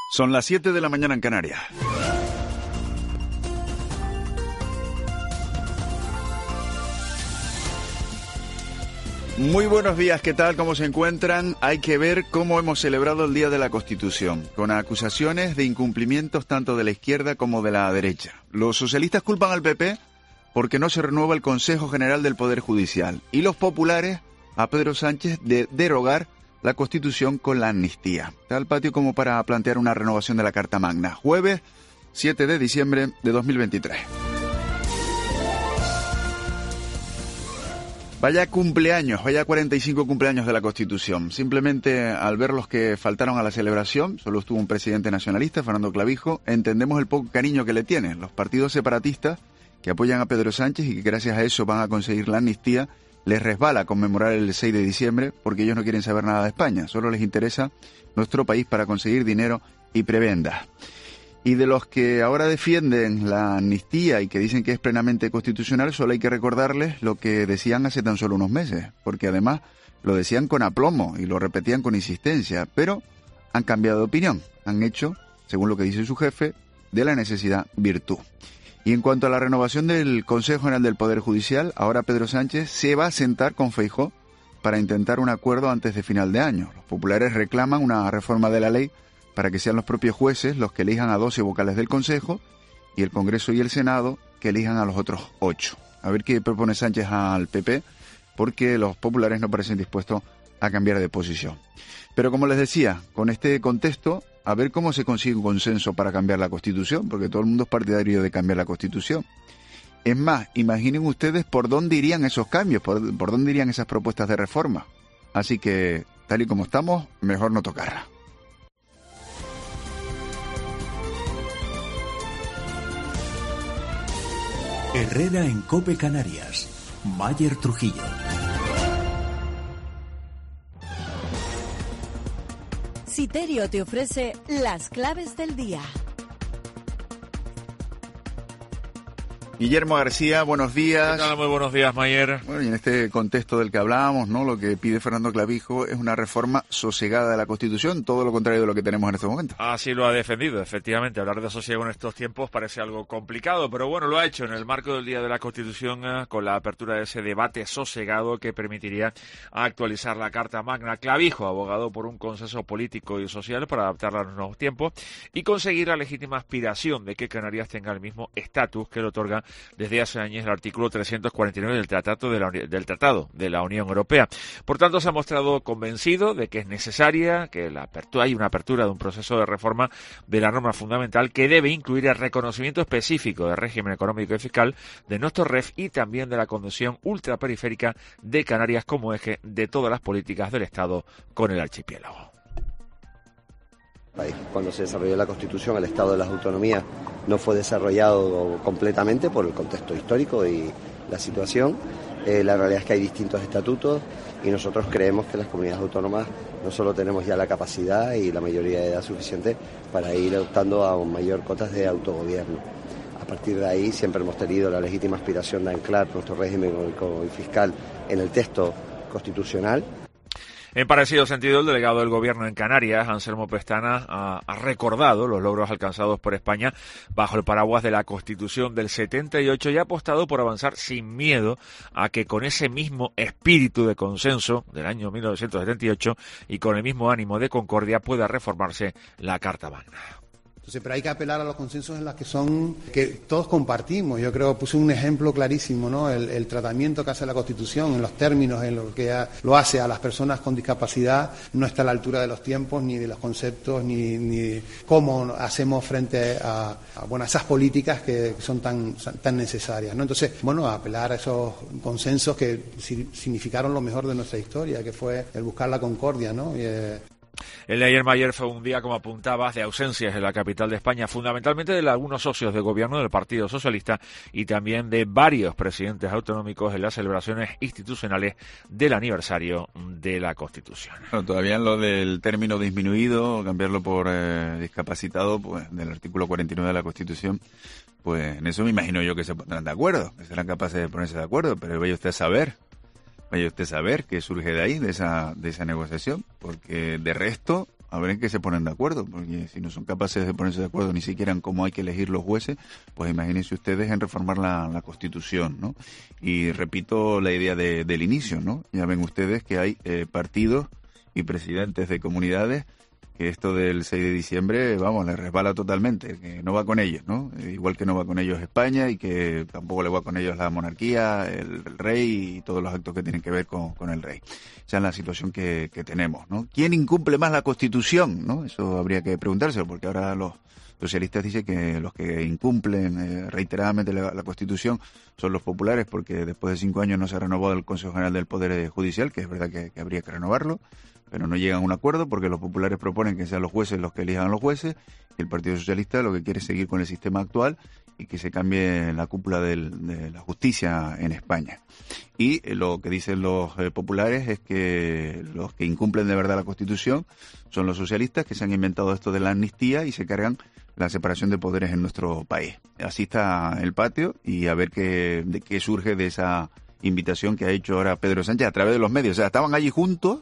Son las 7 de la mañana en Canarias. Muy buenos días, ¿qué tal? ¿Cómo se encuentran? Hay que ver cómo hemos celebrado el Día de la Constitución, con acusaciones de incumplimientos tanto de la izquierda como de la derecha. Los socialistas culpan al PP porque no se renueva el Consejo General del Poder Judicial y los populares a Pedro Sánchez de derogar la Constitución con la amnistía. Está al patio como para plantear una renovación de la Carta Magna. Jueves 7 de diciembre de 2023. Vaya cumpleaños, vaya 45 cumpleaños de la Constitución. Simplemente al ver los que faltaron a la celebración, solo estuvo un presidente nacionalista, Fernando Clavijo, entendemos el poco cariño que le tienen los partidos separatistas que apoyan a Pedro Sánchez y que gracias a eso van a conseguir la amnistía. Les resbala conmemorar el 6 de diciembre porque ellos no quieren saber nada de España, solo les interesa nuestro país para conseguir dinero y prebendas. Y de los que ahora defienden la amnistía y que dicen que es plenamente constitucional, solo hay que recordarles lo que decían hace tan solo unos meses, porque además lo decían con aplomo y lo repetían con insistencia, pero han cambiado de opinión, han hecho, según lo que dice su jefe, de la necesidad virtud. Y en cuanto a la renovación del Consejo General del Poder Judicial, ahora Pedro Sánchez se va a sentar con Feijóo para intentar un acuerdo antes de final de año. Los populares reclaman una reforma de la ley para que sean los propios jueces los que elijan a 12 vocales del Consejo y el Congreso y el Senado que elijan a los otros 8. A ver qué propone Sánchez al PP, porque los populares no parecen dispuestos a cambiar de posición. Pero como les decía, con este contexto, a ver cómo se consigue un consenso para cambiar la Constitución, porque todo el mundo es partidario de cambiar la Constitución. Es más, imaginen ustedes por dónde irían esos cambios, por dónde irían esas propuestas de reforma. Así que, tal y como estamos, mejor no tocarla. Herrera en COPE Canarias. Mayer Trujillo. Citerio te ofrece las claves del día. Guillermo García, buenos días. ¿Qué tal? Muy buenos días, Mayer. Bueno, y en este contexto del que hablábamos, ¿no? Lo que pide Fernando Clavijo es una reforma sosegada de la Constitución, todo lo contrario de lo que tenemos en este momento. Así lo ha defendido, efectivamente. Hablar de sosiego en estos tiempos parece algo complicado, pero bueno, lo ha hecho en el marco del Día de la Constitución con la apertura de ese debate sosegado que permitiría actualizar la Carta Magna. Clavijo, abogado por un consenso político y social para adaptarla a los nuevos tiempos y conseguir la legítima aspiración de que Canarias tenga el mismo estatus que le otorga desde hace años el artículo 349 del Tratado de la Unión Europea. Por tanto, se ha mostrado convencido de que es necesaria, que hay una apertura de un proceso de reforma de la norma fundamental que debe incluir el reconocimiento específico del régimen económico y fiscal de nuestro REF y también de la condición ultraperiférica de Canarias como eje de todas las políticas del Estado con el archipiélago. Cuando se desarrolló la Constitución, el Estado de las Autonomías no fue desarrollado completamente por el contexto histórico y la situación. La realidad es que hay distintos estatutos y nosotros creemos que las comunidades autónomas no solo tenemos ya la capacidad y la mayoría de edad suficiente para ir optando a mayor cotas de autogobierno. A partir de ahí siempre hemos tenido la legítima aspiración de anclar nuestro régimen económico y fiscal en el texto constitucional. En parecido sentido, el delegado del Gobierno en Canarias, Anselmo Pestana, ha recordado los logros alcanzados por España bajo el paraguas de la Constitución del 78 y ha apostado por avanzar sin miedo a que con ese mismo espíritu de consenso del año 1978 y con el mismo ánimo de concordia pueda reformarse la Carta Magna. Pero hay que apelar a los consensos en los que todos compartimos. Yo creo, puse un ejemplo clarísimo, ¿no? El tratamiento que hace la Constitución, en los términos en los que lo hace a las personas con discapacidad, no está a la altura de los tiempos, ni de los conceptos, ni cómo hacemos frente a esas políticas que son tan necesarias, ¿no? Entonces, apelar a esos consensos que significaron lo mejor de nuestra historia, que fue el buscar la concordia, ¿no? El de ayer, Mayer, fue un día, como apuntabas, de ausencias en la capital de España, fundamentalmente de algunos socios de gobierno del Partido Socialista y también de varios presidentes autonómicos en las celebraciones institucionales del aniversario de la Constitución. Bueno, todavía en lo del término disminuido, cambiarlo por discapacitado, pues del artículo 49 de la Constitución, pues en eso me imagino yo que se pondrán de acuerdo, que serán capaces de ponerse de acuerdo, pero vaya usted a saber qué surge de ahí, de esa negociación, porque de resto a ver en qué se ponen de acuerdo, porque si no son capaces de ponerse de acuerdo ni siquiera en cómo hay que elegir los jueces, pues imagínense ustedes en reformar la Constitución, ¿no? Y repito la idea del inicio, ¿no? Ya ven ustedes que hay partidos y presidentes de comunidades que esto del 6 de diciembre, vamos, les resbala totalmente, que no va con ellos, ¿no? Igual que no va con ellos España y que tampoco le va con ellos la monarquía, el rey y todos los actos que tienen que ver con el rey. Esa es la situación que tenemos, ¿no? ¿Quién incumple más la Constitución, no? Eso habría que preguntárselo, porque ahora los socialistas dicen que los que incumplen reiteradamente la Constitución son los populares, porque después de 5 años no se ha renovado el Consejo General del Poder Judicial, que es verdad que habría que renovarlo, pero no llegan a un acuerdo porque los populares proponen que sean los jueces los que elijan a los jueces y el Partido Socialista lo que quiere es seguir con el sistema actual y que se cambie la cúpula de la justicia en España. Y lo que dicen los populares es que los que incumplen de verdad la Constitución son los socialistas, que se han inventado esto de la amnistía y se cargan la separación de poderes en nuestro país. Así está el patio y a ver qué surge de esa invitación que ha hecho ahora Pedro Sánchez a través de los medios. O sea, estaban allí juntos,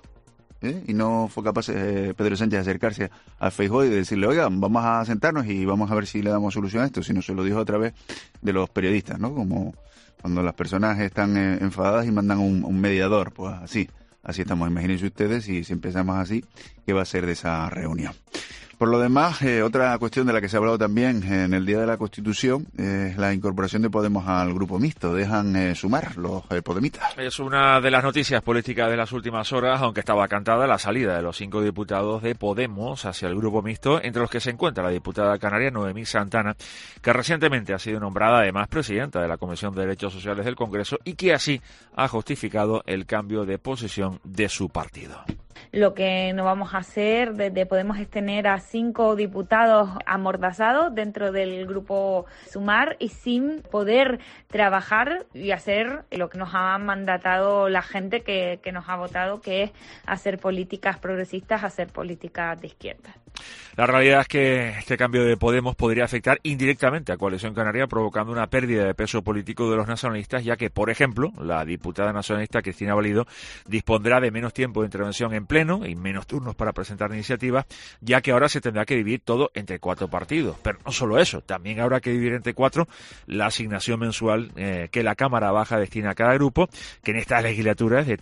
y no fue capaz Pedro Sánchez de acercarse a Feijóo y de decirle, oigan, vamos a sentarnos y vamos a ver si le damos solución a esto, sino se lo dijo a través de los periodistas, ¿no? Como cuando las personas están enfadadas y mandan un mediador, pues así estamos. Imagínense ustedes si empezamos así, ¿qué va a ser de esa reunión? Por lo demás, otra cuestión de la que se ha hablado también en el Día de la Constitución es la incorporación de Podemos al Grupo Mixto. Dejan sumar los podemitas. Es una de las noticias políticas de las últimas horas, aunque estaba cantada la salida de los 5 diputados de Podemos hacia el Grupo Mixto, entre los que se encuentra la diputada canaria Noemí Santana, que recientemente ha sido nombrada además presidenta de la Comisión de Derechos Sociales del Congreso y que así ha justificado el cambio de posición de su partido. Lo que no vamos a hacer desde Podemos es tener a 5 diputados amordazados dentro del grupo Sumar y sin poder trabajar y hacer lo que nos ha mandatado la gente que nos ha votado, que es hacer políticas progresistas, hacer políticas de izquierda. La realidad es que este cambio de Podemos podría afectar indirectamente a Coalición Canaria, provocando una pérdida de peso político de los nacionalistas, ya que, por ejemplo, la diputada nacionalista Cristina Valido dispondrá de menos tiempo de intervención en pleno y menos turnos para presentar iniciativas, ya que ahora se tendrá que dividir todo entre 4 partidos. Pero no solo eso, también habrá que dividir entre 4 la asignación mensual que la Cámara Baja destina a cada grupo, que en esta legislatura es de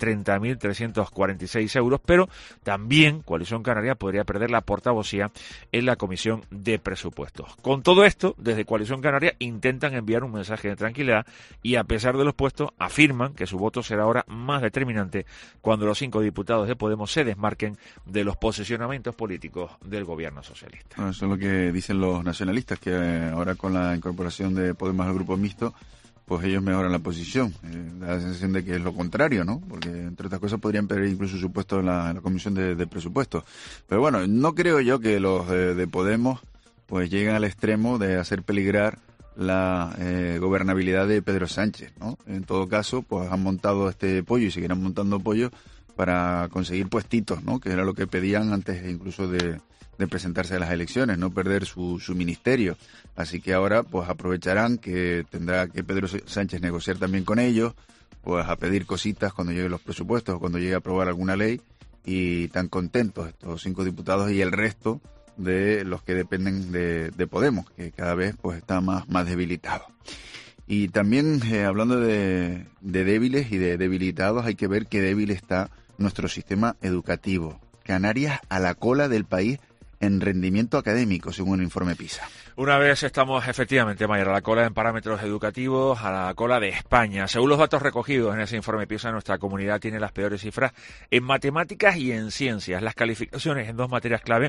30.346 euros, pero también Coalición Canaria podría perder la portavocía en la Comisión de Presupuestos. Con todo esto, desde Coalición Canaria intentan enviar un mensaje de tranquilidad y, a pesar de los puestos, afirman que su voto será ahora más determinante cuando los 5 diputados de Podemos se desmarquen de los posicionamientos políticos del gobierno socialista. Bueno, eso es lo que dicen los nacionalistas, que ahora con la incorporación de Podemos al Grupo Mixto, pues ellos mejoran la posición. Da la sensación de que es lo contrario, ¿no? Porque, entre otras cosas, podrían perder incluso su puesto en la Comisión de Presupuestos. Pero bueno, no creo yo que los de Podemos pues lleguen al extremo de hacer peligrar la gobernabilidad de Pedro Sánchez, ¿no? En todo caso, pues han montado este pollo y seguirán montando pollo para conseguir puestitos, ¿no? Que era lo que pedían antes incluso de presentarse a las elecciones, no perder su ministerio. Así que ahora pues aprovecharán que tendrá que Pedro Sánchez negociar también con ellos, pues a pedir cositas cuando lleguen los presupuestos o cuando llegue a aprobar alguna ley, y tan contentos estos 5 diputados y el resto de los que dependen de Podemos, que cada vez pues está más debilitado. Y también hablando de débiles y de debilitados, hay que ver qué débil está nuestro sistema educativo. Canarias a la cola del país en rendimiento académico, según el informe PISA. Una vez estamos efectivamente, Mayer, a la cola en parámetros educativos, a la cola de España. Según los datos recogidos en ese informe PISA, nuestra comunidad tiene las peores cifras en matemáticas y en ciencias. Las calificaciones en 2 materias clave,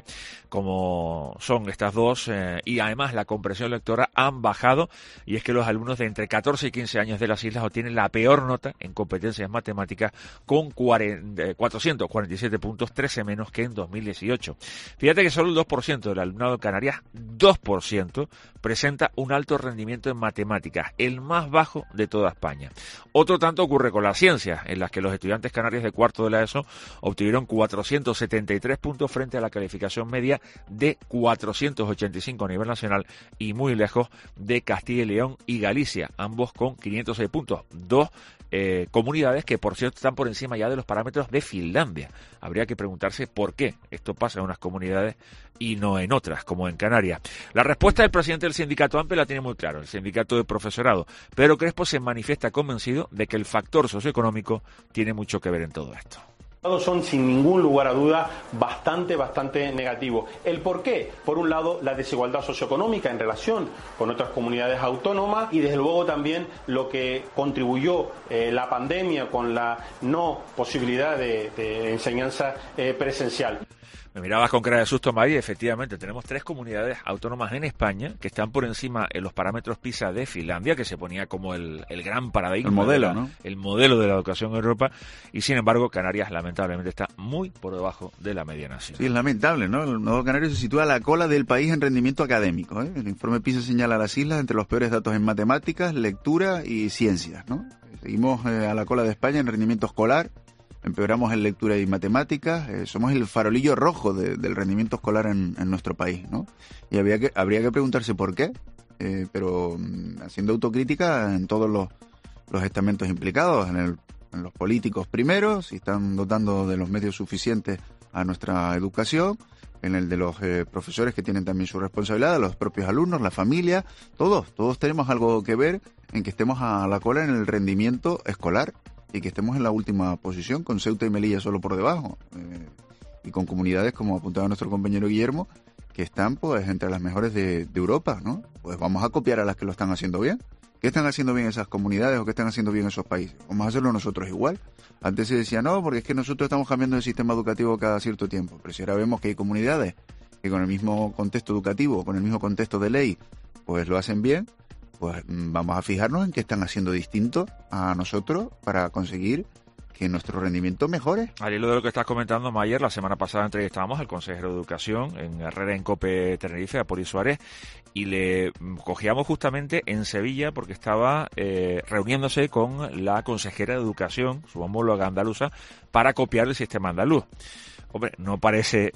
como son estas dos, y además la comprensión lectora, han bajado, y es que los alumnos de entre 14 y 15 años de las islas obtienen la peor nota en competencias matemáticas con 447 puntos, 13 menos que en 2018. Fíjate que solo solo el 2% del alumnado de Canarias, 2%, presenta un alto rendimiento en matemáticas, el más bajo de toda España. Otro tanto ocurre con las ciencias, en las que los estudiantes canarios de cuarto de la ESO obtuvieron 473 puntos frente a la calificación media de 485 a nivel nacional y muy lejos de Castilla y León y Galicia, ambos con 506 puntos. Dos comunidades que, por cierto, están por encima ya de los parámetros de Finlandia. Habría que preguntarse por qué esto pasa en unas comunidades y no en otras, como en Canarias. La respuesta del presidente del sindicato AMPE la tiene muy claro, el sindicato de profesorado. Pedro Crespo se manifiesta convencido de que el factor socioeconómico tiene mucho que ver en todo esto. Son sin ningún lugar a duda bastante negativos. ¿El por qué? Por un lado, la desigualdad socioeconómica en relación con otras comunidades autónomas y desde luego también lo que contribuyó la pandemia con la no posibilidad de enseñanza presencial. Me mirabas con cara de susto, Mari. Efectivamente, tenemos 3 comunidades autónomas en España que están por encima en los parámetros PISA de Finlandia, que se ponía como el gran paradigma, el modelo, ¿no? El modelo de la educación en Europa, y sin embargo Canarias lamentablemente está muy por debajo de la media nacional. Sí, es lamentable, ¿no? El nuevo Canario se sitúa a la cola del país en rendimiento académico, ¿eh? El informe PISA señala a las islas entre los peores datos en matemáticas, lectura y ciencias, ¿no? Seguimos a la cola de España en rendimiento escolar. Empeoramos en lectura y matemáticas, somos el farolillo rojo del rendimiento escolar en nuestro país, ¿no? Y habría que preguntarse por qué, pero haciendo autocrítica en todos los estamentos implicados, en los políticos primero, si están dotando de los medios suficientes a nuestra educación, en el de los profesores que tienen también su responsabilidad, los propios alumnos, la familia, todos tenemos algo que ver en que estemos a la cola en el rendimiento escolar. Y que estemos en la última posición, con Ceuta y Melilla solo por debajo, y con comunidades, como apuntaba nuestro compañero Guillermo, que están pues entre las mejores de Europa, ¿no? Pues vamos a copiar a las que lo están haciendo bien. ¿Qué están haciendo bien esas comunidades o qué están haciendo bien esos países? Vamos a hacerlo nosotros igual. Antes se decía, no, porque es que nosotros estamos cambiando el sistema educativo cada cierto tiempo, pero si ahora vemos que hay comunidades que con el mismo contexto educativo, con el mismo contexto de ley, pues lo hacen bien, pues vamos a fijarnos en qué están haciendo distinto a nosotros para conseguir que nuestro rendimiento mejore. Al hilo de lo que estás comentando, Mayer, la semana pasada entrevistábamos al consejero de Educación en Herrera en Cope Tenerife, a Poli Suárez, y le cogíamos justamente en Sevilla porque estaba reuniéndose con la consejera de Educación, su homóloga andaluza, para copiar el sistema andaluz. Hombre, no parece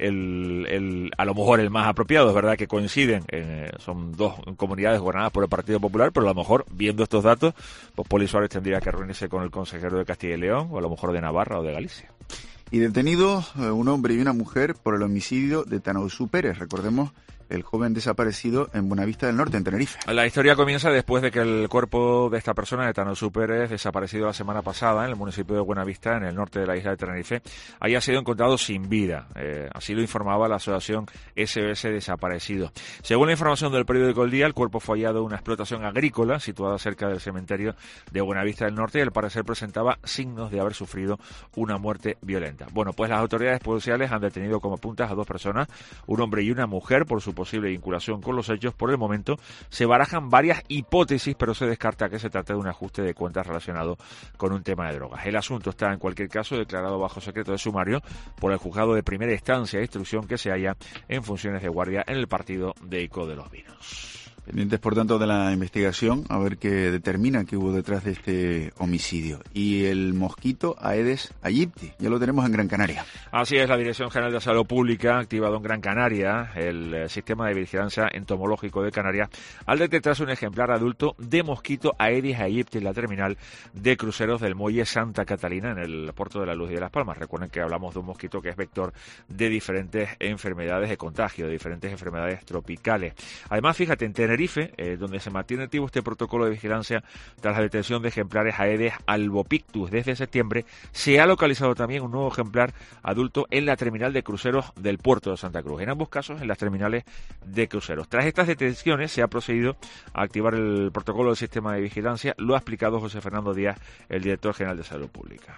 a lo mejor el más apropiado, es verdad que coinciden, son 2 comunidades gobernadas por el Partido Popular, pero a lo mejor, viendo estos datos, pues Poli Suárez tendría que reunirse con el consejero de Castilla y León, o a lo mejor de Navarra o de Galicia. Y detenidos un hombre y una mujer por el homicidio de Tanausú Pérez, recordemos, el joven desaparecido en Buenavista del Norte, en Tenerife. La historia comienza después de que el cuerpo de esta persona, de Tanausú Pérez, desaparecido la semana pasada en el municipio de Buenavista, en el norte de la isla de Tenerife, haya sido encontrado sin vida. Así lo informaba la asociación SOS Desaparecido. Según la información del periódico El Día, el cuerpo fue hallado en una explotación agrícola situada cerca del cementerio de Buenavista del Norte y al parecer presentaba signos de haber sufrido una muerte violenta. Bueno, pues las autoridades policiales han detenido como puntas a 2 personas, un hombre y una mujer, por su posible vinculación con los hechos. Por el momento se barajan varias hipótesis, pero se descarta que se trate de un ajuste de cuentas relacionado con un tema de drogas. El asunto está en cualquier caso declarado bajo secreto de sumario por el juzgado de primera instancia de instrucción que se halla en funciones de guardia en el partido de Ico de los Vinos. Pendientes, por tanto, de la investigación, a ver qué determina qué hubo detrás de este homicidio. Y el mosquito Aedes aegypti, ya lo tenemos en Gran Canaria. Así es, la Dirección General de Salud Pública ha activado en Gran Canaria el sistema de vigilancia entomológico de Canarias al detectarse un ejemplar adulto de mosquito Aedes aegypti en la terminal de cruceros del muelle Santa Catalina en el puerto de la Luz y de Las Palmas. Recuerden que hablamos de un mosquito que es vector de diferentes enfermedades de contagio, de diferentes enfermedades tropicales. Además, fíjate, en Tenerife, donde se mantiene activo este protocolo de vigilancia tras la detección de ejemplares Aedes albopictus desde septiembre, se ha localizado también un nuevo ejemplar adulto en la terminal de cruceros del puerto de Santa Cruz, en ambos casos en las terminales de cruceros. Tras estas detecciones se ha procedido a activar el protocolo del sistema de vigilancia, lo ha explicado José Fernando Díaz, el director general de Salud Pública.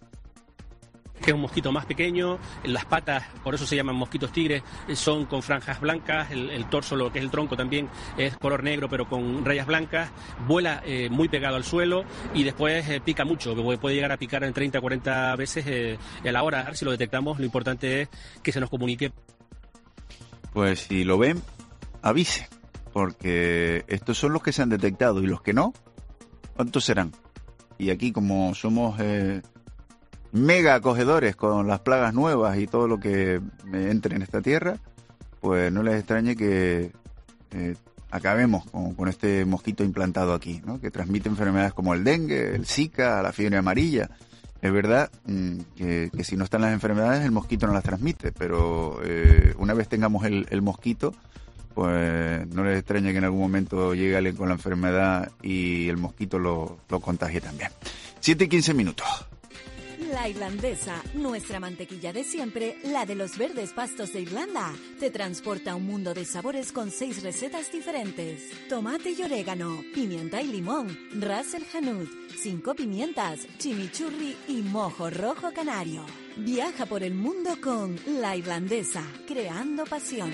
Que es un mosquito más pequeño, las patas, por eso se llaman mosquitos tigres, son con franjas blancas, el torso, lo que es el tronco también es color negro pero con rayas blancas, vuela muy pegado al suelo y después pica mucho, puede llegar a picar en 30 o 40 veces a la hora. Si lo detectamos, lo importante es que se nos comunique. pues si lo ven, avise, porque estos son los que se han detectado y los que no, ¿cuántos serán? Y aquí, como somos mega acogedores con las plagas nuevas y todo lo que entre en esta tierra, pues no les extrañe que acabemos con este mosquito implantado aquí, ¿no? Que transmite enfermedades como el dengue, el Zika, la fiebre amarilla. Es verdad que si no están las enfermedades, el mosquito no las transmite, pero una vez tengamos el mosquito, pues no les extraña que en algún momento llegue alguien con la enfermedad y el mosquito lo contagie también. 7:15. La Irlandesa, nuestra mantequilla de siempre, la de los verdes pastos de Irlanda, te transporta a un mundo de sabores con 6 recetas diferentes. Tomate y orégano, pimienta y limón, ras el hanout, 5 pimientas, chimichurri y mojo rojo canario. Viaja por el mundo con La Irlandesa, creando pasión.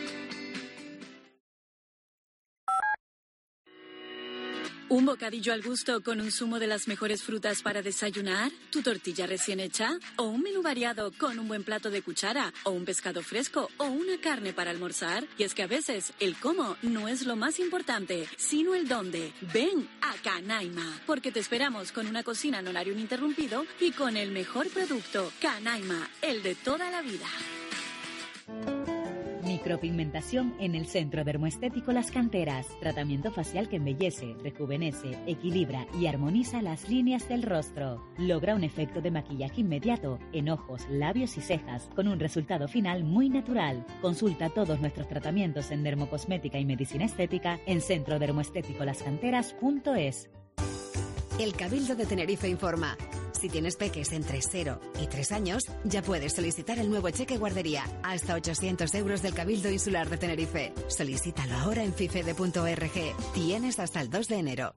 ¿Un bocadillo al gusto con un zumo de las mejores frutas para desayunar? ¿Tu tortilla recién hecha? ¿O un menú variado con un buen plato de cuchara? ¿O un pescado fresco? ¿O una carne para almorzar? Y es que a veces el cómo no es lo más importante, sino el dónde. Ven a Canaima, porque te esperamos con una cocina en horario ininterrumpido y con el mejor producto. Canaima, el de toda la vida. Micropigmentación en el Centro Dermoestético Las Canteras. Tratamiento facial que embellece, rejuvenece, equilibra y armoniza las líneas del rostro. Logra un efecto de maquillaje inmediato en ojos, labios y cejas, con un resultado final muy natural. Consulta todos nuestros tratamientos en dermocosmética y medicina estética en centrodermoestéticolascanteras.es. El Cabildo de Tenerife informa. Si tienes peques entre 0 y 3 años, ya puedes solicitar el nuevo cheque guardería, hasta 800 euros del Cabildo Insular de Tenerife. Solicítalo ahora en fifede.org. Tienes hasta el 2 de enero.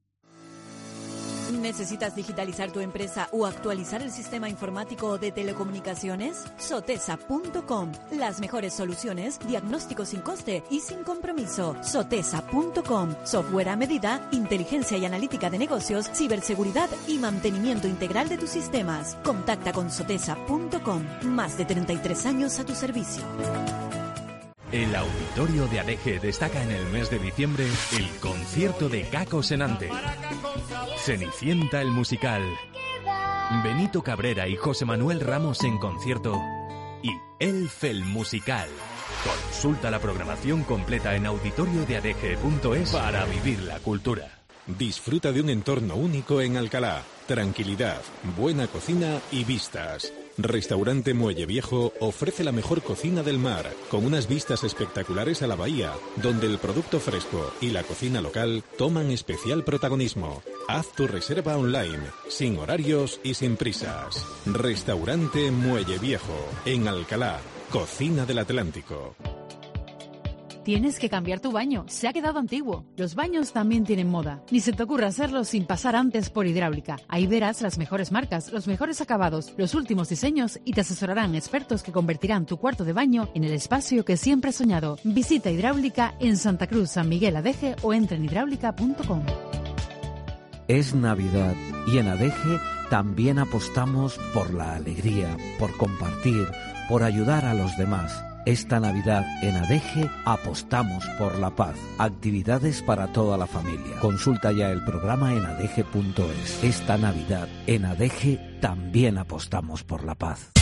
¿Necesitas digitalizar tu empresa o actualizar el sistema informático de telecomunicaciones? Sotesa.com. Las mejores soluciones, diagnóstico sin coste y sin compromiso. Sotesa.com. Software a medida, inteligencia y analítica de negocios, ciberseguridad y mantenimiento integral de tus sistemas. Contacta con Sotesa.com. Más de 33 años a tu servicio. El Auditorio de Adeje destaca en el mes de diciembre el concierto de Caco Senante. Cenicienta el musical. Benito Cabrera y José Manuel Ramos en concierto. Y Elf el musical. Consulta la programación completa en auditoriodeadeje.es para vivir la cultura. Disfruta de un entorno único en Alcalá. Tranquilidad, buena cocina y vistas. Restaurante Muelle Viejo ofrece la mejor cocina del mar, con unas vistas espectaculares a la bahía, donde el producto fresco y la cocina local toman especial protagonismo. Haz tu reserva online, sin horarios y sin prisas. Restaurante Muelle Viejo, en Alcalá, cocina del Atlántico. Tienes que cambiar tu baño, se ha quedado antiguo. Los baños también tienen moda. Ni se te ocurra hacerlo sin pasar antes por Hidráulica. Ahí verás las mejores marcas, los mejores acabados, los últimos diseños y te asesorarán expertos que convertirán tu cuarto de baño en el espacio que siempre has soñado. Visita Hidráulica en Santa Cruz, San Miguel Adeje o entra en hidráulica.com. Es Navidad y en Adeje también apostamos por la alegría, por compartir, por ayudar a los demás. Esta Navidad en Adeje apostamos por la paz. Actividades para toda la familia. Consulta ya el programa en adeje.es. Esta Navidad en Adeje también apostamos por la paz.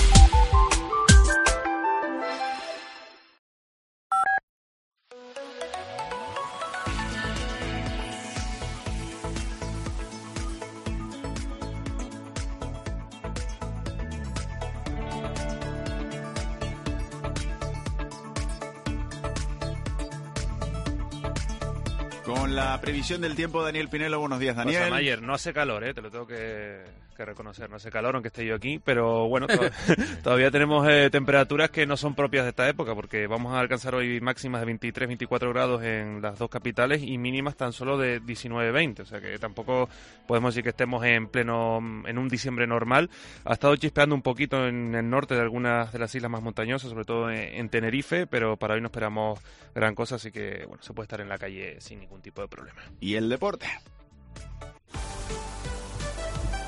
Con la previsión del tiempo, Daniel Pinelo. Buenos días, Daniel. Pues, Mayer, no hace calor, te lo tengo que reconocer, no hace calor, aunque esté yo aquí, pero bueno, todavía tenemos temperaturas que no son propias de esta época, porque vamos a alcanzar hoy máximas de 23, 24 grados en las dos capitales y mínimas tan solo de 19, 20, o sea que tampoco podemos decir que estemos en un diciembre normal. Ha estado chispeando un poquito en el norte de algunas de las islas más montañosas, sobre todo en Tenerife, pero para hoy no esperamos gran cosa, así que bueno, se puede estar en la calle sin ningún tipo de problema. ¿Y el deporte?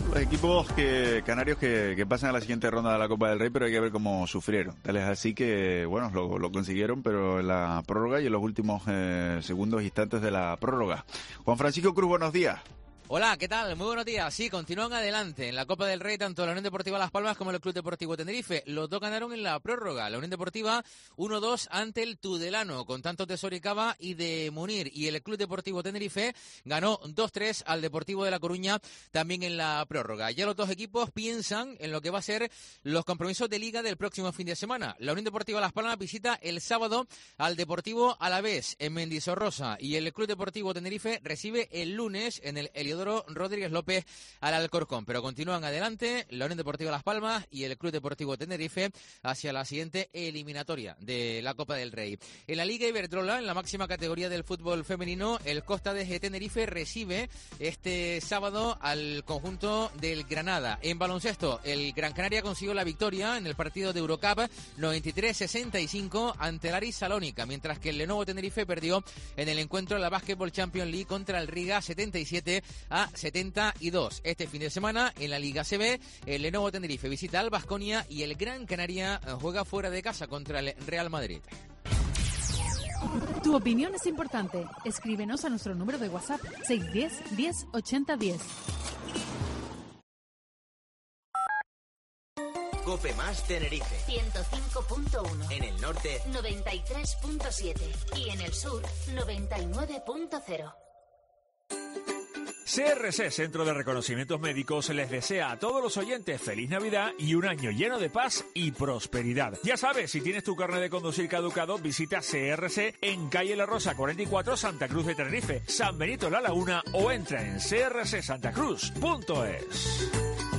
Los equipos canarios que pasan a la siguiente ronda de la Copa del Rey, pero hay que ver cómo sufrieron. Tal es así que, bueno, lo consiguieron, pero en la prórroga y en los últimos segundos, instantes de la prórroga. Juan Francisco Cruz, buenos días. Hola, ¿qué tal? Muy buenos días. Sí, continúan adelante en la Copa del Rey tanto la Unión Deportiva Las Palmas como el Club Deportivo Tenerife. Los dos ganaron en la prórroga. La Unión Deportiva 1-2 ante el Tudelano con tantos de Soricaba y de Munir. Y el Club Deportivo Tenerife ganó 2-3 al Deportivo de La Coruña también en la prórroga. Ya los dos equipos piensan en lo que va a ser los compromisos de Liga del próximo fin de semana. La Unión Deportiva Las Palmas visita el sábado al Deportivo Alavés en Mendizorroza y el Club Deportivo Tenerife recibe el lunes en el Heliodoro Rodríguez López al Alcorcón, pero continúan adelante la Unión Deportiva Las Palmas y el Club Deportivo Tenerife hacia la siguiente eliminatoria de la Copa del Rey. En la Liga Iberdrola, en la máxima categoría del fútbol femenino, el Costa de Tenerife recibe este sábado al conjunto del Granada. En baloncesto, el Gran Canaria consiguió la victoria en el partido de Eurocup 93-65 ante el Aris Salónica, mientras que el Lenovo Tenerife perdió en el encuentro de la Basketball Champions League contra el Riga 77-72. Este fin de semana en la Liga CB, el Lenovo Tenerife visita al Baskonia y el Gran Canaria juega fuera de casa contra el Real Madrid. Tu opinión es importante. Escríbenos a nuestro número de WhatsApp 610 10 80 10. Cope Más Tenerife 105.1. En el norte 93.7 y en el sur 99.0. CRC, Centro de Reconocimientos Médicos, les desea a todos los oyentes feliz Navidad y un año lleno de paz y prosperidad. Ya sabes, si tienes tu carnet de conducir caducado, visita CRC en calle La Rosa 44, Santa Cruz de Tenerife, San Benito La Laguna o entra en crcsantacruz.es.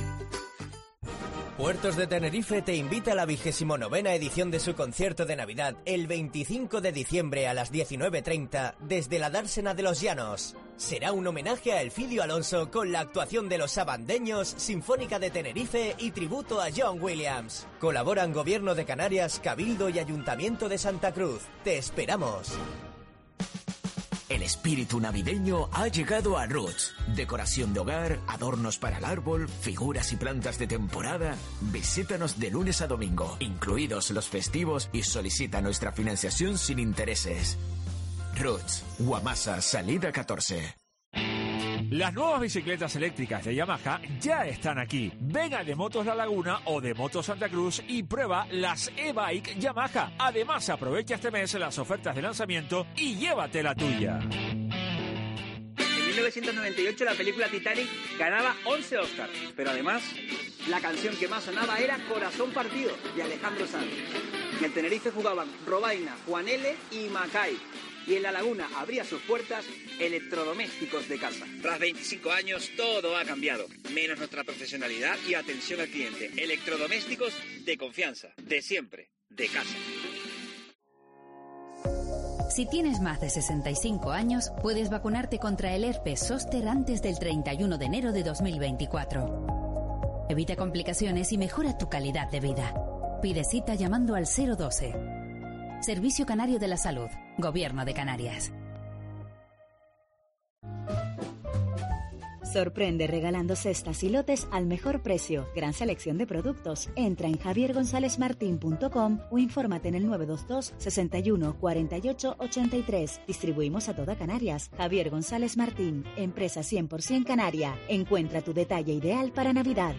Puertos de Tenerife te invita a la 29ª edición de su concierto de Navidad el 25 de diciembre a las 19:30 desde la Dársena de los Llanos. Será un homenaje a Elfidio Alonso con la actuación de los Sabandeños, Sinfónica de Tenerife y tributo a John Williams. Colaboran Gobierno de Canarias, Cabildo y Ayuntamiento de Santa Cruz. ¡Te esperamos! El espíritu navideño ha llegado a Roots. Decoración de hogar, adornos para el árbol, figuras y plantas de temporada. Visítanos de lunes a domingo, incluidos los festivos, y solicita nuestra financiación sin intereses. Roots, Guamasa, salida 14. Las nuevas bicicletas eléctricas de Yamaha ya están aquí. Ven a De Motos La Laguna o De Motos Santa Cruz y prueba las e-bike Yamaha. Además, aprovecha este mes las ofertas de lanzamiento y llévate la tuya. En 1998 la película Titanic ganaba 11 Oscars, pero además la canción que más sonaba era Corazón Partido, de Alejandro Sanz. En el Tenerife jugaban Robaina, Juan L. y Macay. Y en La Laguna abría sus puertas Electrodomésticos de Casa. Tras 25 años todo ha cambiado, menos nuestra profesionalidad y atención al cliente. Electrodomésticos de confianza, de siempre, de casa. Si tienes más de 65 años, puedes vacunarte contra el herpes zóster antes del 31 de enero de 2024. Evita complicaciones y mejora tu calidad de vida. Pide cita llamando al 012. Servicio Canario de la Salud, Gobierno de Canarias. Sorprende regalando cestas y lotes al mejor precio. Gran selección de productos. Entra en javiergonzalezmartin.com o infórmate en el 922 61 48 83. Distribuimos a toda Canarias. Javier González Martín, empresa 100% canaria. Encuentra tu detalle ideal para Navidad.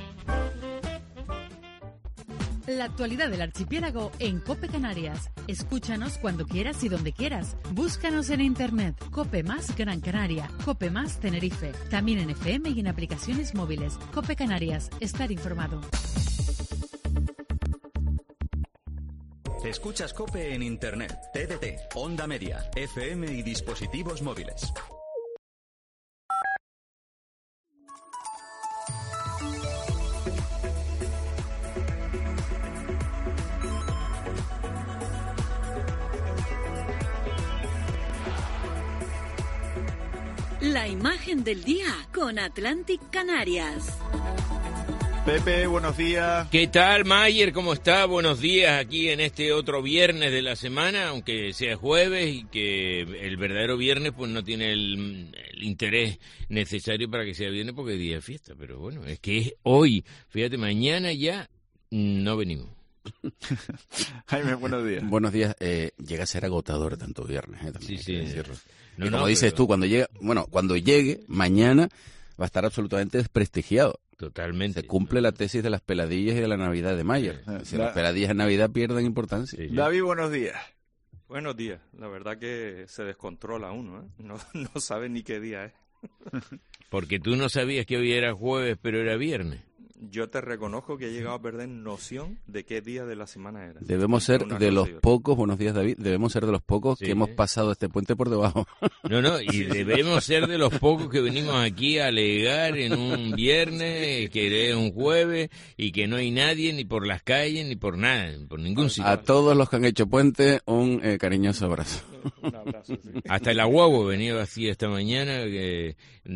La actualidad del archipiélago en COPE Canarias. Escúchanos cuando quieras y donde quieras. Búscanos en internet. COPE Más Gran Canaria. COPE Más Tenerife. También en FM y en aplicaciones móviles. COPE Canarias. Estar informado. Escuchas COPE en internet, TDT, Onda Media, FM y dispositivos móviles. La imagen del día con Atlantic Canarias. Pepe, buenos días. ¿Qué tal, Mayer? ¿Cómo está? Buenos días aquí en este otro viernes de la semana, aunque sea jueves y que el verdadero viernes pues no tiene el interés necesario para que sea viernes porque es día de fiesta. Pero bueno, es que es hoy. Fíjate, mañana ya no venimos. Jaime, buenos días. Buenos días. Llega a ser agotador tanto viernes. También sí. No, y como dices tú, cuando llegue mañana va a estar absolutamente desprestigiado. Totalmente. Se cumple la tesis de las peladillas y de la Navidad de Mayer. Si las peladillas en Navidad pierden importancia. Sí. David, buenos días. Buenos días. La verdad que se descontrola uno, ¿eh? No sabe ni qué día es. Porque tú no sabías que hoy era jueves, pero era viernes. Yo te reconozco que he llegado a perder noción de qué día de la semana era. Debemos ser de los pocos, buenos días David, debemos ser de los pocos que hemos pasado este puente por debajo. No, y debemos ser de los pocos que venimos aquí a alegar en un viernes, que es un jueves, y que no hay nadie ni por las calles, ni por nada, por ningún sitio. A todos los que han hecho puente, un cariñoso abrazo. Un abrazo, sí. Hasta el aguagua venía vacía esta mañana de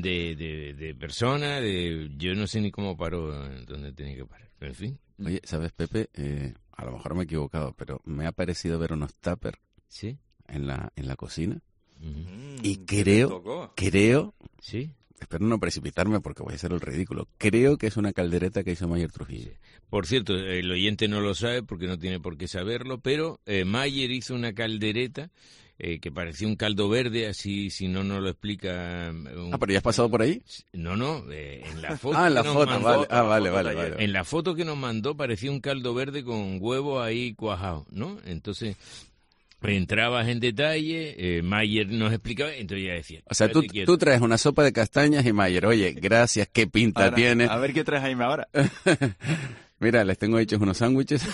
personas, yo no sé ni cómo paró donde tenía que parar, pero en fin. Oye, ¿sabes, Pepe? A lo mejor me he equivocado, pero me ha parecido ver unos tuppers ¿sí? en la cocina. Uh-huh. Y creo, ¿sí? Espero no precipitarme porque voy a hacer el ridículo. Creo que es una caldereta que hizo Mayer Trujillo. Por cierto, el oyente no lo sabe porque no tiene por qué saberlo, pero Mayer hizo una caldereta que parecía un caldo verde, así si no lo explica... ¿pero ya has pasado por ahí? No, en la foto. En la foto, vale. En la foto que nos mandó parecía un caldo verde con huevo ahí cuajado, ¿no? Entonces... entrabas en detalle, Mayer nos explicaba, entonces ya decía... O sea, tú traes una sopa de castañas y Mayer, oye, gracias, qué pinta ahora, tiene. A ver qué traes Jaime ahora. Mira, les tengo hechos unos sándwiches.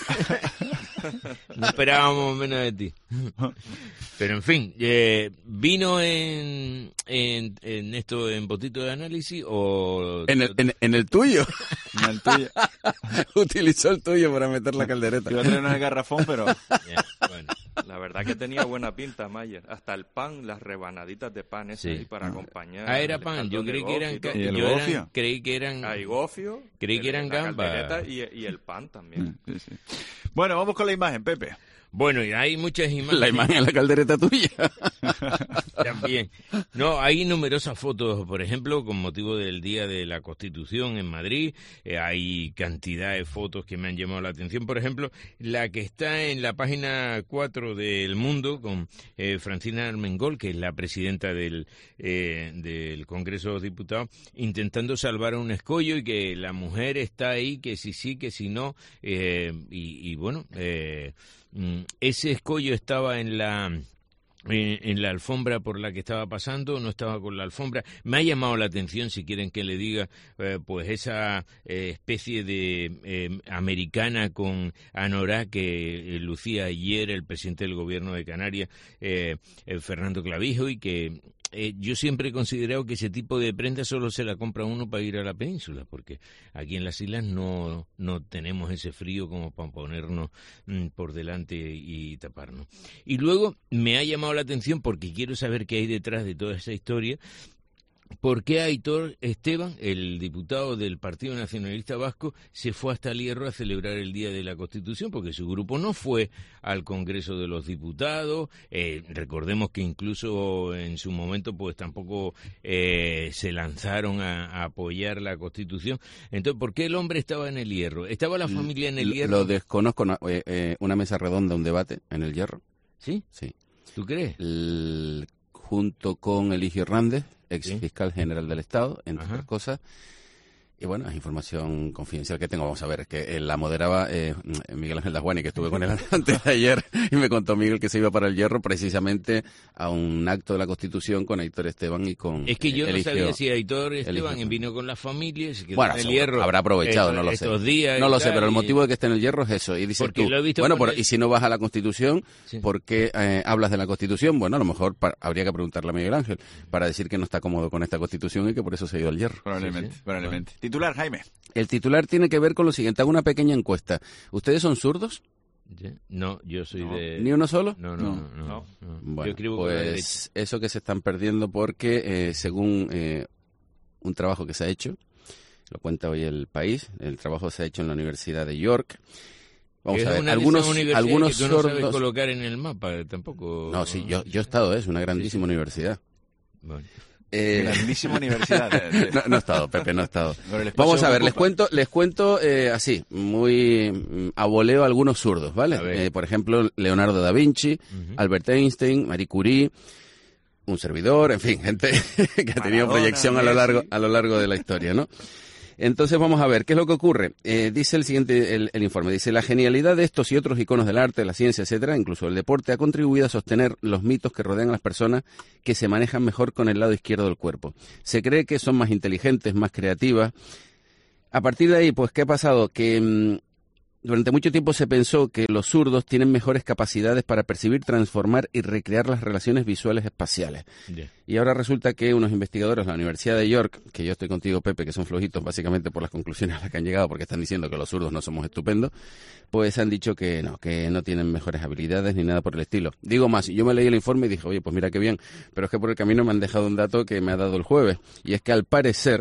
No esperábamos menos de ti. Pero en fin, ¿vino en esto en botito de análisis o...? En el tuyo. En el tuyo. Utilizó el tuyo para meter la caldereta. Iba a traernos el garrafón, pero... Bueno, la verdad que tenía buena pinta, Mayer. Hasta el pan, las rebanaditas de pan esas ahí para acompañar. Era pan. Yo creí que eran... Creí que eran... Hay gofio. Creí que eran gambas. Y el pan también. Sí. Bueno, vamos con la imagen, Pepe. Bueno, y hay muchas imágenes. La imagen es la caldereta tuya. También. No, hay numerosas fotos, por ejemplo, con motivo del Día de la Constitución en Madrid. Hay cantidad de fotos que me han llamado la atención. Por ejemplo, la que está en la página 4 del Mundo con Francina Armengol, que es la presidenta del Congreso de los Diputados, intentando salvar a un escollo y que la mujer está ahí, que si sí, que si no. Ese escollo estaba en la alfombra por la que estaba pasando, no estaba con la alfombra. Me ha llamado la atención, si quieren que le diga, pues esa especie de americana con anorak que lucía ayer el presidente del gobierno de Canarias, Fernando Clavijo, y que yo siempre he considerado que ese tipo de prenda solo se la compra uno para ir a la península, porque aquí en las islas no tenemos ese frío como para ponernos por delante y taparnos. Y luego me ha llamado la atención, porque quiero saber qué hay detrás de toda esa historia, ¿por qué Aitor Esteban, el diputado del Partido Nacionalista Vasco, se fue hasta el Hierro a celebrar el Día de la Constitución? Porque su grupo no fue al Congreso de los Diputados. Recordemos que incluso en su momento pues tampoco se lanzaron a apoyar la Constitución. Entonces, ¿por qué el hombre estaba en el Hierro? ¿Estaba la familia en el Hierro? Lo desconozco. Una mesa redonda, un debate en el Hierro. ¿Sí? Sí. ¿Tú crees? Junto con Eligio Hernández, ex fiscal general del Estado, entre otras cosas. Y bueno, es información confidencial que tengo. Vamos a ver, es que la moderaba Miguel Ángel Dasguani, que estuve con él antes de ayer, y me contó Miguel que se iba para el Hierro precisamente a un acto de la Constitución con Aitor Esteban y con Es que yo Eligio, no sabía si Aitor Esteban vino con la familia, se quedó bueno, en el Hierro. Habrá aprovechado, no lo sé. Estos días no lo sé, pero el motivo de que esté en el Hierro es eso. Y dices tú, bueno, y si no vas a la Constitución, ¿por qué hablas de la Constitución? Bueno, a lo mejor habría que preguntarle a Miguel Ángel para decir que no está cómodo con esta Constitución y que por eso se ha ido al Hierro. Probablemente. Titular, Jaime. El titular tiene que ver con lo siguiente. Hago una pequeña encuesta. ¿Ustedes son zurdos? No, yo soy de... ¿Ni uno solo? No. Bueno, yo pues eso que se están perdiendo porque según un trabajo que se ha hecho, lo cuenta hoy El País. El trabajo se ha hecho en la Universidad de York. Vamos a ver, una algunos que tú no sordos... sabes colocar en el mapa tampoco. No, sí, yo he estado, es una grandísima universidad. Bueno. Grandísima universidad. No he estado, Pepe, no he estado. Vamos a ver, les cuento así, muy a voleo algunos zurdos, ¿vale? Por ejemplo, Leonardo da Vinci, Albert Einstein, Marie Curie, un servidor, en fin, gente que ha tenido proyección a lo largo de la historia, ¿no? Entonces vamos a ver, ¿qué es lo que ocurre? Dice el siguiente, el informe, dice, la genialidad de estos y otros iconos del arte, la ciencia, etcétera, incluso el deporte, ha contribuido a sostener los mitos que rodean a las personas que se manejan mejor con el lado izquierdo del cuerpo. Se cree que son más inteligentes, más creativas. A partir de ahí, pues, ¿qué ha pasado? Que durante mucho tiempo se pensó que los zurdos tienen mejores capacidades para percibir, transformar y recrear las relaciones visuales espaciales. Yeah. Y ahora resulta que unos investigadores de la Universidad de York, que yo estoy contigo, Pepe, que son flojitos básicamente por las conclusiones a las que han llegado, porque están diciendo que los zurdos no somos estupendos, pues han dicho que no tienen mejores habilidades ni nada por el estilo. Digo más, yo me leí el informe y dije, oye, pues mira qué bien, pero es que por el camino me han dejado un dato que me ha dado el jueves, y es que al parecer...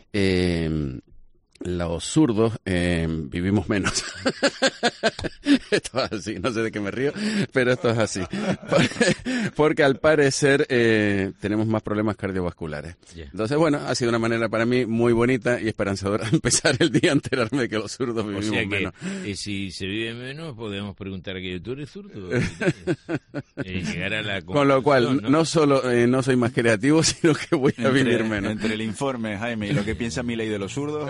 los zurdos vivimos menos. Esto es así, no sé de qué me río, pero esto es así. Porque al parecer tenemos más problemas cardiovasculares. Yeah. Entonces, bueno, ha sido una manera para mí muy bonita y esperanzadora empezar el día a enterarme de que los zurdos vivimos menos. Si se vive menos, podemos preguntar que ¿tú eres zurdo? Llegar a la con lo cual, no solo no soy más creativo, sino que voy a vivir menos. Entre el informe, Jaime, y lo que piensa Milei de los zurdos...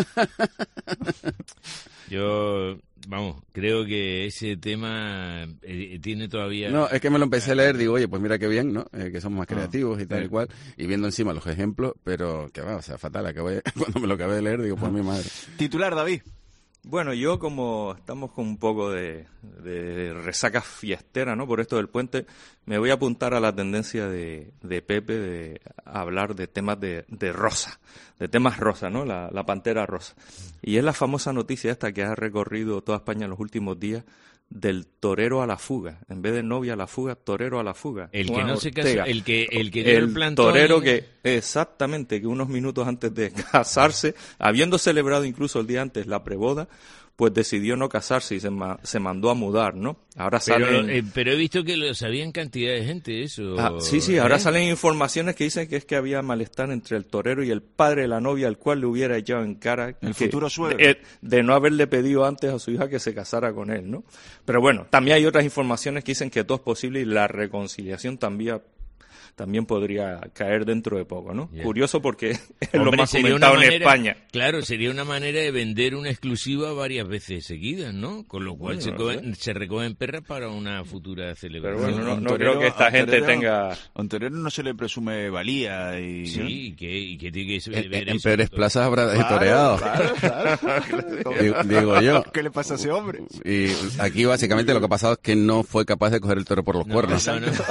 Yo, creo que ese tema tiene todavía... No, es que me lo empecé a leer, digo, oye, pues mira qué bien, ¿no? Que somos más creativos y tal y cual, y viendo encima los ejemplos, pero que va, o sea, fatal, cuando me lo acabé de leer, digo, pues mi madre. Titular, David. Bueno, yo como estamos con un poco de resaca fiestera, ¿no? Por esto del puente, me voy a apuntar a la tendencia de Pepe de hablar de temas de rosa, de temas rosa, ¿no? La pantera rosa. Y es la famosa noticia esta que ha recorrido toda España en los últimos días del torero a la fuga. En vez de novia a la fuga, torero a la fuga. El que no se casó, el que dio el plantón. Torero que unos minutos antes de casarse, habiendo celebrado incluso el día antes la preboda, pues decidió no casarse y se mandó a mudar, ¿no? Ahora pero he visto que lo sabían cantidad de gente eso. Sí, ahora salen informaciones que dicen que es que había malestar entre el torero y el padre de la novia, al cual le hubiera echado en cara el futuro suegro de no haberle pedido antes a su hija que se casara con él, ¿no? Pero bueno, también hay otras informaciones que dicen que todo es posible y la reconciliación también podría caer dentro de poco, ¿no? Yeah. Curioso porque es lo más comentado en España. Claro, sería una manera de vender una exclusiva varias veces seguidas, ¿no? Con lo cual se recogen perras para una futura celebración. Pero bueno, no creo que esta gente tenga... A un torero no se le presume valía y... Sí, y que tiene que ver en peores plazas habrá toreado. Claro. Digo yo. ¿Qué le pasa a ese hombre? Y aquí básicamente lo que ha pasado es que no fue capaz de coger el toro por los cuernos.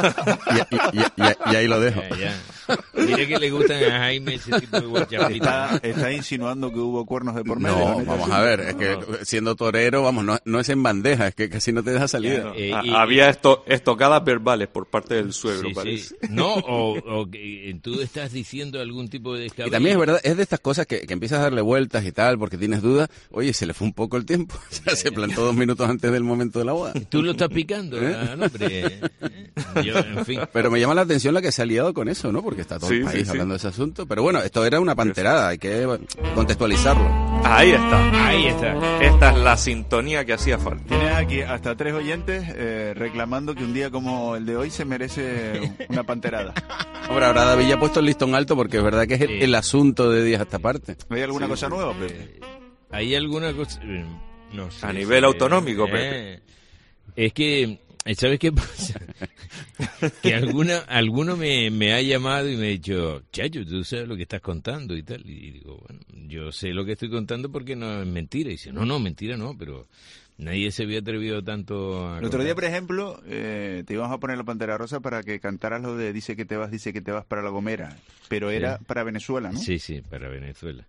Y ahí lo dejo. Ya. Mira que le gustan a Jaime ese tipo de guachapitas. ¿Está insinuando que hubo cuernos de por medio? No, vamos a ver, es que siendo torero, no es en bandeja, es que casi no te deja salida. Había estocadas verbales por parte del suegro, parece. Sí. No, o tú estás diciendo algún tipo de descabello. Y también es verdad, es de estas cosas que empiezas a darle vueltas y tal, porque tienes dudas. Oye, se le fue un poco el tiempo. Se plantó 2 minutos antes del momento de la boda. Tú lo estás picando, hombre. Yo, en fin. Pero me llama la atención la que se ha liado con eso, ¿no? Porque está todo el país hablando de ese asunto. Pero bueno, esto era una panterada, hay que contextualizarlo. Ahí está. Esta es la sintonía que hacía falta. Tienes aquí hasta 3 oyentes reclamando que un día como el de hoy se merece una panterada. Hombre, ahora David ya ha puesto el listón alto porque es verdad que es el asunto de días a esta parte. ¿Hay alguna cosa nueva, Pepe? ¿Hay alguna cosa? No sé. A nivel autonómico, Pepe. Es que... ¿Sabes qué pasa? Que alguno me ha llamado y me ha dicho, Chayo, tú sabes lo que estás contando y tal. Y digo, bueno, yo sé lo que estoy contando porque no es mentira. Y dice, no, mentira no, pero nadie se había atrevido tanto a... El otro día, por ejemplo, te íbamos a poner la Pantera Rosa para que cantaras lo de dice que te vas para La Gomera. Pero era para Venezuela, ¿no? Sí, para Venezuela.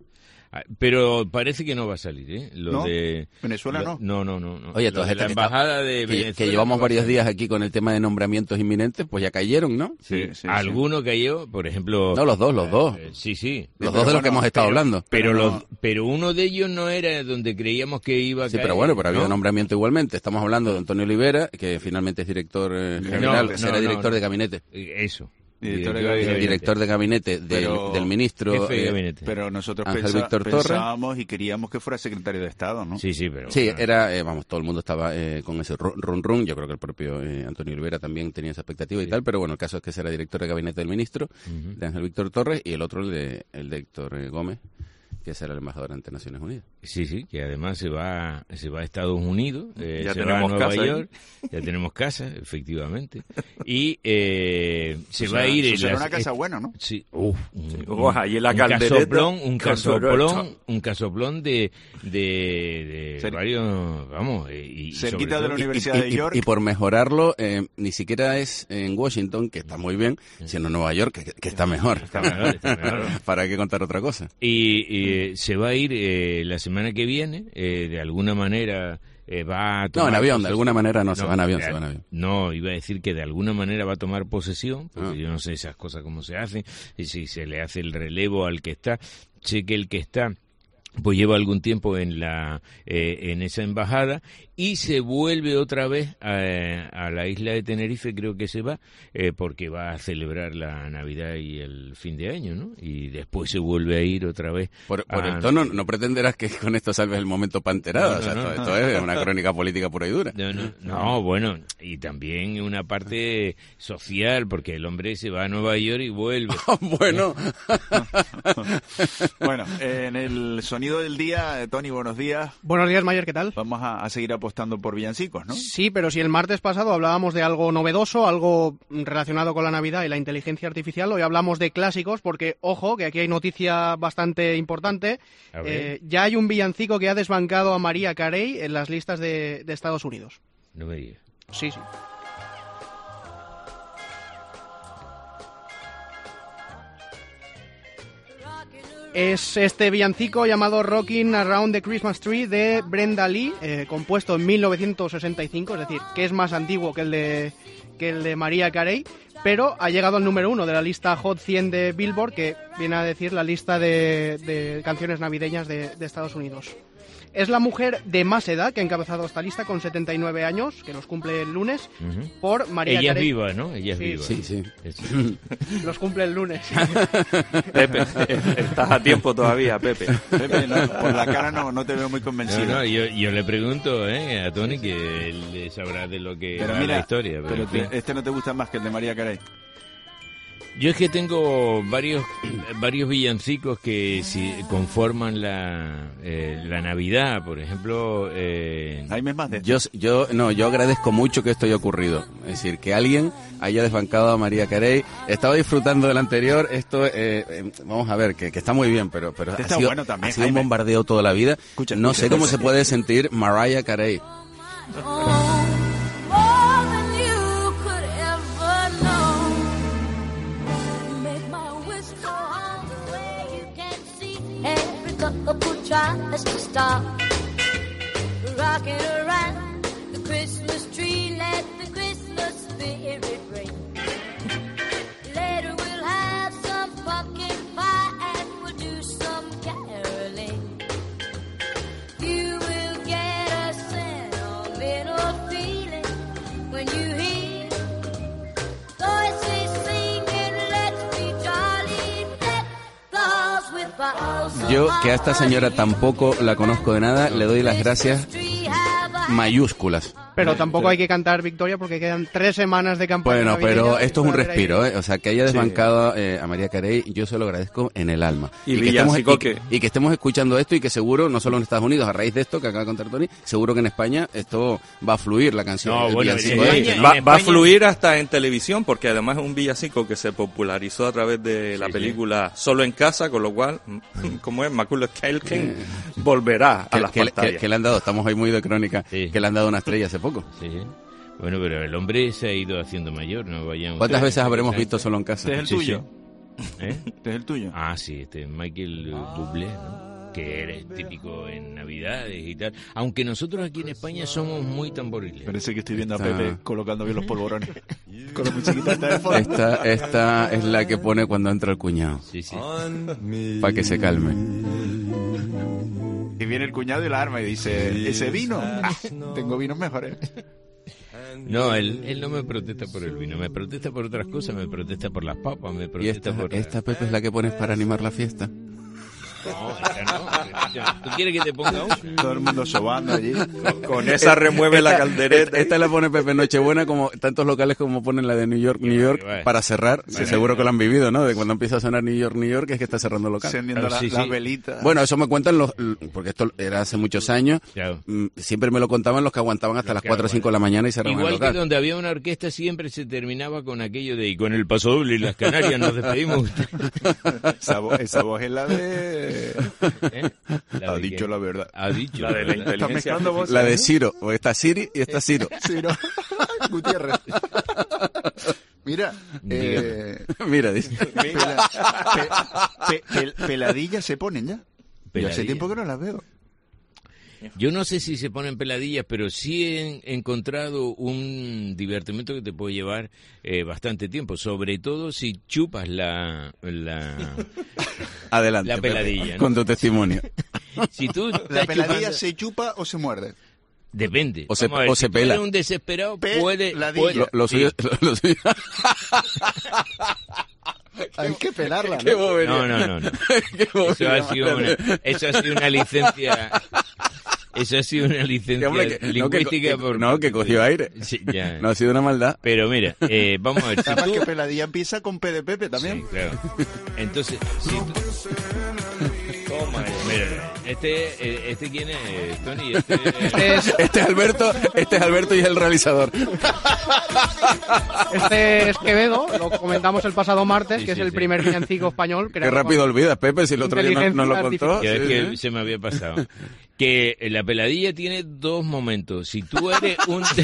Pero parece que no va a salir, ¿eh? ¿No? Venezuela no. No. Oye, todas la embajada de Venezuela que llevamos varios días aquí con el tema de nombramientos inminentes, pues ya cayeron, ¿no? Sí. Alguno cayó, por ejemplo... No, los dos. Sí. Los dos de los que hemos estado hablando. Pero uno de ellos no era donde creíamos que iba a caer. Sí, pero bueno, pero ha habido nombramiento igualmente. Estamos hablando de Antonio Olivera, que finalmente es director general, será director de gabinete. Eso. Director de gabinete del ministro jefe de gabinete. Pero nosotros Ángel Víctor Torres. pensábamos y queríamos que fuera secretario de Estado, ¿no? Sí, pero... Sí, era, todo el mundo estaba con ese run. Yo creo que el propio Antonio Olivera también tenía esa expectativa y tal, pero bueno, el caso es que será director de gabinete del ministro, de Ángel Víctor Torres, y el otro, el de Héctor Gómez, que será el embajador ante Naciones Unidas. Sí, que además se va a Estados Unidos, ya se tenemos va a Nueva casa York, ya tenemos casa, efectivamente, y se va a ir... Será una casa buena, ¿no? Sí, ahí en la caldereta, un casoplón de varios, vamos, y cerquita de la Universidad de York. Y por mejorarlo, ni siquiera es en Washington, que está muy bien, sino en Nueva York, que está mejor. Está mejor. ¿Para qué contar otra cosa? Y se va a ir la semana que viene, de alguna manera va a tomar... No, en avión, de alguna manera se va en avión. No, iba a decir que de alguna manera va a tomar posesión, porque yo no sé esas cosas cómo se hacen, y si se le hace el relevo al que está. Sé que el que está pues lleva algún tiempo en esa embajada y se vuelve otra vez a la isla de Tenerife, creo que se va, porque va a celebrar la Navidad y el fin de año, ¿no? Y después se vuelve a ir otra vez. Por el tono, no pretenderás que con esto salves el momento panterado. Esto es una crónica política pura y dura. No, bueno, y también una parte social, porque el hombre se va a Nueva York y vuelve. Bueno. Bueno, en el sonido del día, Tony, buenos días. Buenos días, Mayer, ¿qué tal? Vamos a seguir apostando por villancicos, ¿no? Sí, pero si el martes pasado hablábamos de algo novedoso, algo relacionado con la Navidad y la inteligencia artificial, hoy hablamos de clásicos porque, ojo, que aquí hay noticia bastante importante. Ya hay un villancico que ha desbancado a Mariah Carey en las listas de Estados Unidos. No me digas. Sí. Es este villancico llamado Rockin' Around the Christmas Tree de Brenda Lee, compuesto en 1965, es decir, que es más antiguo que el de Mariah Carey, pero ha llegado al número 1 de la lista Hot 100 de Billboard, que viene a decir la lista de canciones navideñas de Estados Unidos. Es la mujer de más edad que ha encabezado esta lista, con 79 años, que los cumple el lunes, por Mariah Carey. Ella es viva, ¿no? Ella es viva. Sí. Los cumple el lunes. Pepe, estás a tiempo todavía, Pepe. Pepe, por la cara no te veo muy convencido. No, yo le pregunto a Tony, que él sabrá de lo que va la historia. Pero ¿este no te gusta más que el de Mariah Carey? Yo es que tengo varios villancicos que conforman la Navidad, por ejemplo. Hay más de yo agradezco mucho que esto haya ocurrido. Es decir, que alguien haya desbancado a Mariah Carey. Estaba disfrutando del anterior. Esto, vamos a ver, que está muy bien, pero está bueno también, ha sido un bombardeo toda la vida. No sé cómo se puede sentir Mariah Carey. Tries to stop rocking around the Christmas tree, let the Christmas spirit ring. Later we'll have some pumpkin pie and we'll do some caroling. You will get a sentimental feeling when you hear voices singing, let's be jolly, let the house with balls. Yo, que a esta señora tampoco la conozco de nada, le doy las gracias mayúsculas. Pero tampoco hay que cantar victoria porque quedan 3 semanas de campaña. Bueno, pero esto es un respiro, O sea, que haya desbancado a Mariah Carey, yo se lo agradezco en el alma. Y que estemos escuchando esto y que seguro, no solo en Estados Unidos, a raíz de esto que acaba de contar Tony, seguro que en España esto va a fluir la canción. Va a fluir hasta en televisión, porque además es un villancico que se popularizó a través de la película Solo en Casa, con lo cual, como es, Macaulay Culkin volverá a las pantallas. Que le han dado, estamos hoy muy de crónica, que le han dado una estrella hace poco. Sí. Bueno, pero el hombre se ha ido haciendo mayor, no vayan. ¿Cuántas veces habremos visto Solo en Casa? ¿Este es el tuyo? ¿Este es el tuyo? Ah, sí, este es Michael Bublé, ¿no? que es típico en Navidades y tal, aunque nosotros aquí en España somos muy tamboriles. Parece que estoy viendo a Pepe colocando bien los polvorones con la musiquita de fondo. Esta es la que pone cuando entra el cuñado. Sí, sí. Para que se calme. Y viene el cuñado y la arma y dice, ¿ese vino? Tengo vinos mejores. No, él no me protesta por el vino, me protesta por otras cosas, me protesta por las papas, me protesta por... ¿Esta, Pepe, es la que pones para animar la fiesta? No, esa no. ¿Tú quieres que te ponga un? Todo el mundo sobando allí. Con esa remueve la caldereta. Esta la pone Pepe Nochebuena, como tantos locales como ponen la de New York, para cerrar. Sí, seguro que lo han vivido, ¿no? De cuando empieza a sonar New York, es que está cerrando el local. Encendiendo las velitas. Bueno, eso me cuentan porque esto era hace muchos años. Claro. Siempre me lo contaban los que aguantaban hasta las 4 o 5 de la mañana y cerraban el local. Igual que donde había una orquesta siempre se terminaba con aquello de, y con el Paso Doble y las Canarias nos despedimos. Esa voz es la de... Ha dicho la verdad. Ha dicho la de la inteligencia. La de Ciro. O está Siri y está Ciro. Ciro Gutiérrez. Mira, mira, dice. Peladillas se ponen ya. Yo hace tiempo que no las veo. Yo no sé si se ponen peladillas, pero sí he encontrado un divertimento que te puede llevar bastante tiempo, sobre todo si chupas Adelante, la peladilla, Pepe, ¿no? con tu testimonio. Si tú ¿La peladilla se chupa o se muerde? Depende. O se si pela. Tú eres un desesperado, puede... Lo suyo... Hay que pelarla, ¿no? Qué bobería. No. Eso ha sido una licencia... Eso ha sido una licencia lingüística. Que cogió aire. Sí, ya. No ha sido una maldad. Pero mira, vamos a ver. Además que peladilla empieza con P de Pepe también. Sí, claro. Entonces, si tú... Toma, mira, este quién es, Tony, este es Alberto y es el realizador. Este es Quevedo, lo comentamos el pasado martes, que es el primer villancico español. Qué rápido olvidas, Pepe, si el otro día no lo contó. Que se me había pasado. Que la peladilla tiene 2 momentos. Si tú eres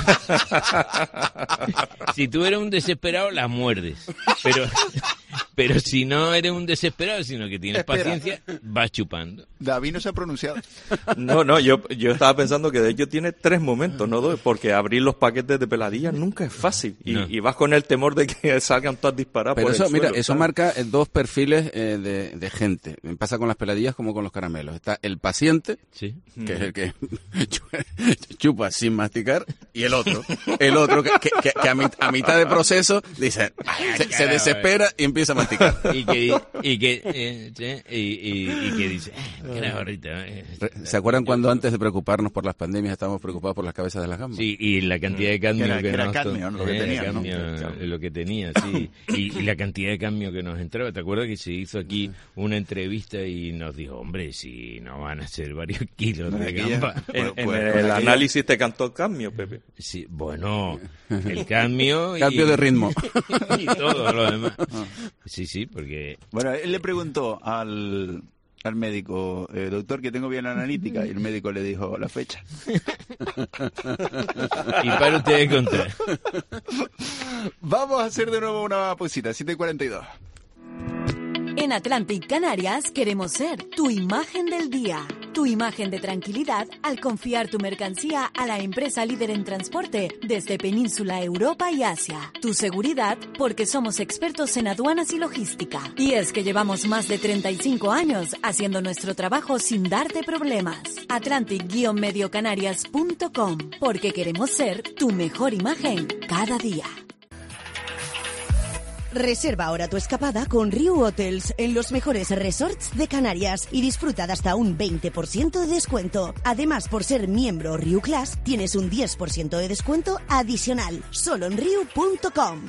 un desesperado, la muerdes. Pero si no eres un desesperado, sino que tienes paciencia, vas chupando. David no se ha pronunciado. No, yo estaba pensando que de hecho tiene 3 momentos, no 2, porque abrir los paquetes de peladilla nunca es fácil. Y vas con el temor de que salgan todas disparadas. Pero por eso, el suelo, eso marca 2 perfiles de gente. Me pasa con las peladillas como con los caramelos. Está el paciente, sí, que es el que chupa sin masticar, y el otro que a mitad de proceso dice, se desespera y empieza a masticar. Y que dice, ¿se acuerdan cuando antes de preocuparnos por las pandemias estábamos preocupados por las cabezas de las gambas? Sí, y la cantidad de cadmio lo que tenía, sí. Y la cantidad de cadmio que nos entraba. ¿Te acuerdas que se hizo aquí una entrevista y nos dijo, hombre, si no van a ser varios kilos de gamba? En el análisis te cantó cadmio, Pepe. Sí, bueno, el cadmio cambio de ritmo y todo lo demás. Sí, porque... Bueno, él le preguntó al médico, doctor, que tengo bien la analítica, y el médico le dijo la fecha. Y para ustedes contar. Vamos a hacer de nuevo una pausita, 7:42. En Atlantic Canarias queremos ser tu imagen del día, tu imagen de tranquilidad al confiar tu mercancía a la empresa líder en transporte desde Península, Europa y Asia. Tu seguridad porque somos expertos en aduanas y logística. Y es que llevamos más de 35 años haciendo nuestro trabajo sin darte problemas. Atlantic-mediocanarias.com, porque queremos ser tu mejor imagen cada día. Reserva ahora tu escapada con Riu Hotels en los mejores resorts de Canarias y disfruta de hasta un 20% de descuento. Además, por ser miembro Riu Class, tienes un 10% de descuento adicional, solo en riu.com.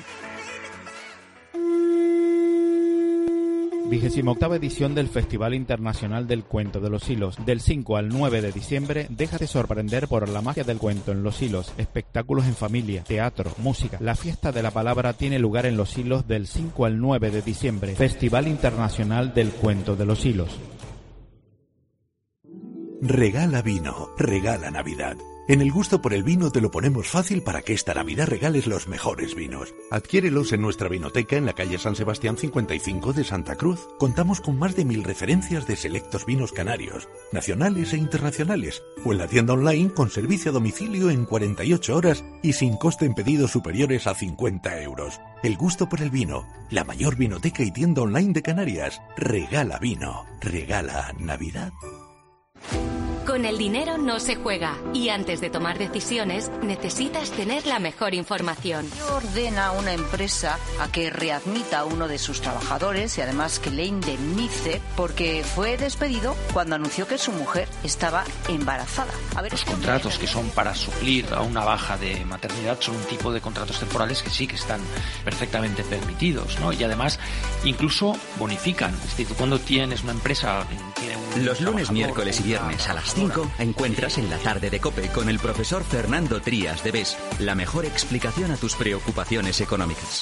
28ª edición del Festival Internacional del Cuento de los Hilos. Del 5 al 9 de diciembre, déjate sorprender por la magia del cuento en Los Hilos. Espectáculos en familia, teatro, música. La fiesta de la palabra tiene lugar en Los Hilos del 5 al 9 de diciembre. Festival Internacional del Cuento de los Hilos. Regala vino, regala Navidad. En el gusto por el vino te lo ponemos fácil para que esta Navidad regales los mejores vinos. Adquiérelos en nuestra vinoteca en la calle San Sebastián 55 de Santa Cruz. Contamos con más de 1000 referencias de selectos vinos canarios, nacionales e internacionales, o en la tienda online con servicio a domicilio en 48 horas y sin coste en pedidos superiores a 50 euros. El gusto por el vino, la mayor vinoteca y tienda online de Canarias. Regala vino, regala Navidad. Con el dinero no se juega y antes de tomar decisiones necesitas tener la mejor información. Ordena a una empresa a que readmita a uno de sus trabajadores y además que le indemnice porque fue despedido cuando anunció que su mujer estaba embarazada. Los contratos que son para suplir a una baja de maternidad son un tipo de contratos temporales que sí que están perfectamente permitidos, ¿no? Y además incluso bonifican. Es decir, cuando tienes una empresa... Los lunes, miércoles y viernes a las 5 encuentras en la tarde de COPE con el profesor Fernando Trías de BES la mejor explicación a tus preocupaciones económicas.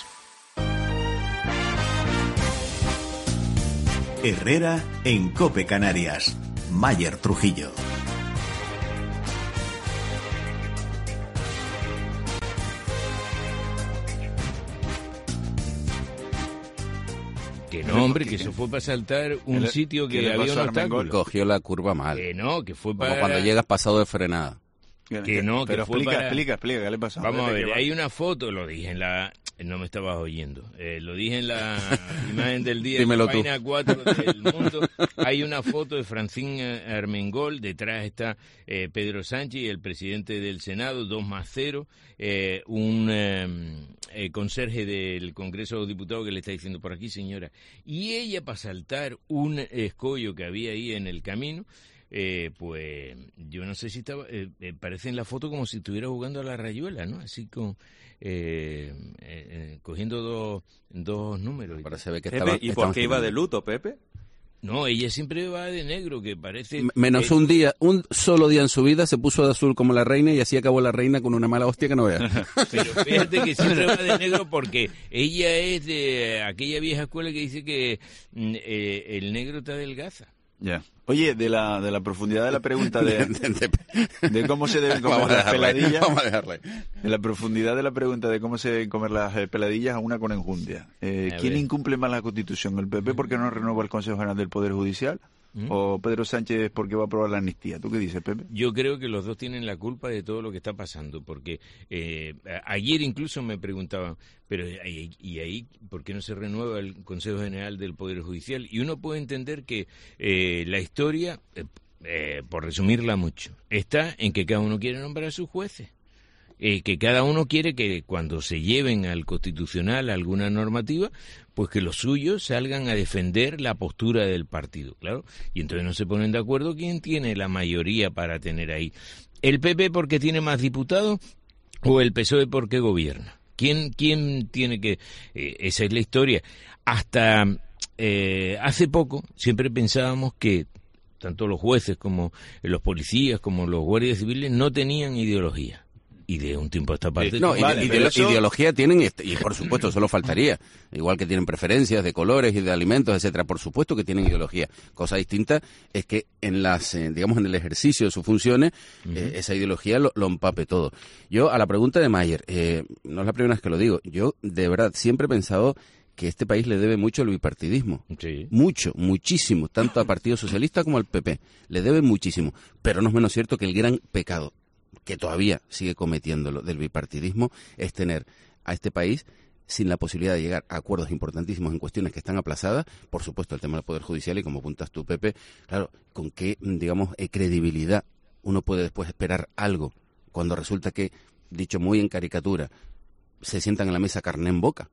Herrera en COPE Canarias. Mayer Trujillo. Que no, hombre, que eso fue para saltar un sitio que había un obstáculo. Cogió la curva mal. Que no, que fue para... Como cuando llegas pasado de frenada. Que no, pero que fue explica, ¿qué le pasó? Vamos a ver, hay una foto, lo dije en la... No me estabas oyendo. Lo dije en la imagen del día, en la página 4 del Mundo. Hay una foto de Francine Armengol, detrás está Pedro Sánchez, el presidente del Senado, 2+0, un conserje del Congreso de los Diputados que le está diciendo, por aquí señora. Y ella, para saltar un escollo que había ahí en el camino, pues yo no sé si estaba, parece en la foto como si estuviera jugando a la rayuela, ¿no? Así con... cogiendo dos números. Pepe, ¿y por qué iba de luto, Pepe? No, ella siempre va de negro, que parece... Menos un solo día en su vida se puso de azul como la reina y así acabó la reina con una mala hostia que no veas. Pero fíjate que siempre va de negro porque ella es de aquella vieja escuela que dice que el negro te adelgaza. Ya. Oye, de la profundidad de la pregunta de cómo se deben comer las peladillas, vamos a dejarla. De la profundidad de la pregunta de cómo se deben comer las peladillas a una con enjundia. ¿Quién incumple más la Constitución? ¿El PP porque no renueva el Consejo General del Poder Judicial? ¿O Pedro Sánchez porque va a aprobar la amnistía? ¿Tú qué dices, Pepe? Yo creo que los dos tienen la culpa de todo lo que está pasando, porque ayer incluso me preguntaban, pero ¿y ahí por qué no se renueva el Consejo General del Poder Judicial? Y uno puede entender que la historia, por resumirla mucho, está en que cada uno quiere nombrar a sus jueces. Que cada uno quiere que cuando se lleven al Constitucional alguna normativa, pues que los suyos salgan a defender la postura del partido, claro. Y entonces no se ponen de acuerdo quién tiene la mayoría para tener ahí. ¿El PP porque tiene más diputados o el PSOE porque gobierna? ¿Quién tiene que...? Esa es la historia. Hasta hace poco siempre pensábamos que tanto los jueces como los policías como los guardias civiles no tenían ideología. Y de un tiempo a esta parte... No, ideología tienen, y por supuesto, solo faltaría. Igual que tienen preferencias de colores y de alimentos, etcétera. Por supuesto que tienen ideología. Cosa distinta es que en digamos, en el ejercicio de sus funciones, esa ideología lo empape todo. Yo, a la pregunta de Mayer, no es la primera vez que lo digo, yo, de verdad, siempre he pensado que este país le debe mucho al bipartidismo. Sí. Mucho, muchísimo, tanto al Partido Socialista como al PP. Le debe muchísimo. Pero no es menos cierto que el gran pecado que todavía sigue cometiéndolo del bipartidismo es tener a este país sin la posibilidad de llegar a acuerdos importantísimos en cuestiones que están aplazadas, por supuesto el tema del Poder Judicial y como apuntas tú, Pepe, claro, con qué, digamos, credibilidad uno puede después esperar algo cuando resulta que, dicho muy en caricatura, se sientan en la mesa carne en boca.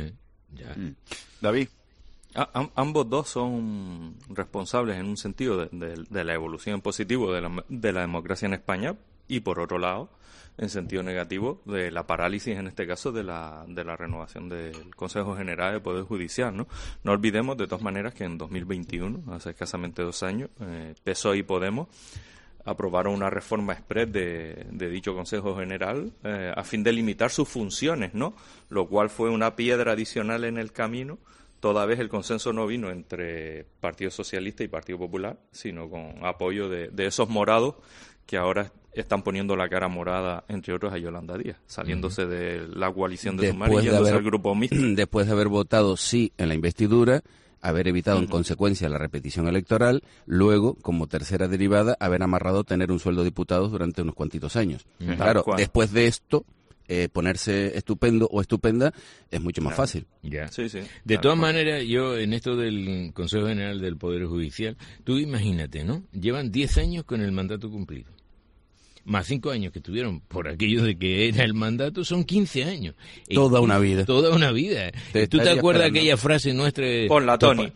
David. Ambos dos son responsables en un sentido de la evolución positivo de la democracia en España y por otro lado, en sentido negativo, de la parálisis en este caso de la renovación del Consejo General del Poder Judicial, ¿no? No olvidemos de todas maneras que en 2021, hace escasamente 2 años, PSOE y Podemos aprobaron una reforma exprés de dicho Consejo General a fin de limitar sus funciones, ¿no? Lo cual fue una piedra adicional en el camino. Toda vez el consenso no vino entre Partido Socialista y Partido Popular, sino con apoyo de esos morados que ahora están poniendo la cara morada, entre otros, a Yolanda Díaz, saliéndose de la coalición de Sumar y yéndose al grupo mixto. Después de haber votado sí en la investidura, haber evitado en consecuencia la repetición electoral, luego, como tercera derivada, haber amarrado tener un sueldo de diputados durante unos cuantitos años. Claro, después de esto, ponerse estupendo o estupenda es mucho más fácil. Ya. Sí, sí. De todas maneras, yo en esto del Consejo General del Poder Judicial, tú imagínate, ¿no? Llevan 10 años con el mandato cumplido. Más 5 años que tuvieron por aquello de que era el mandato, son 15 años. Toda una vida. Toda una vida. ¿Tú te acuerdas de aquella frase nuestra? Ponla, Tony.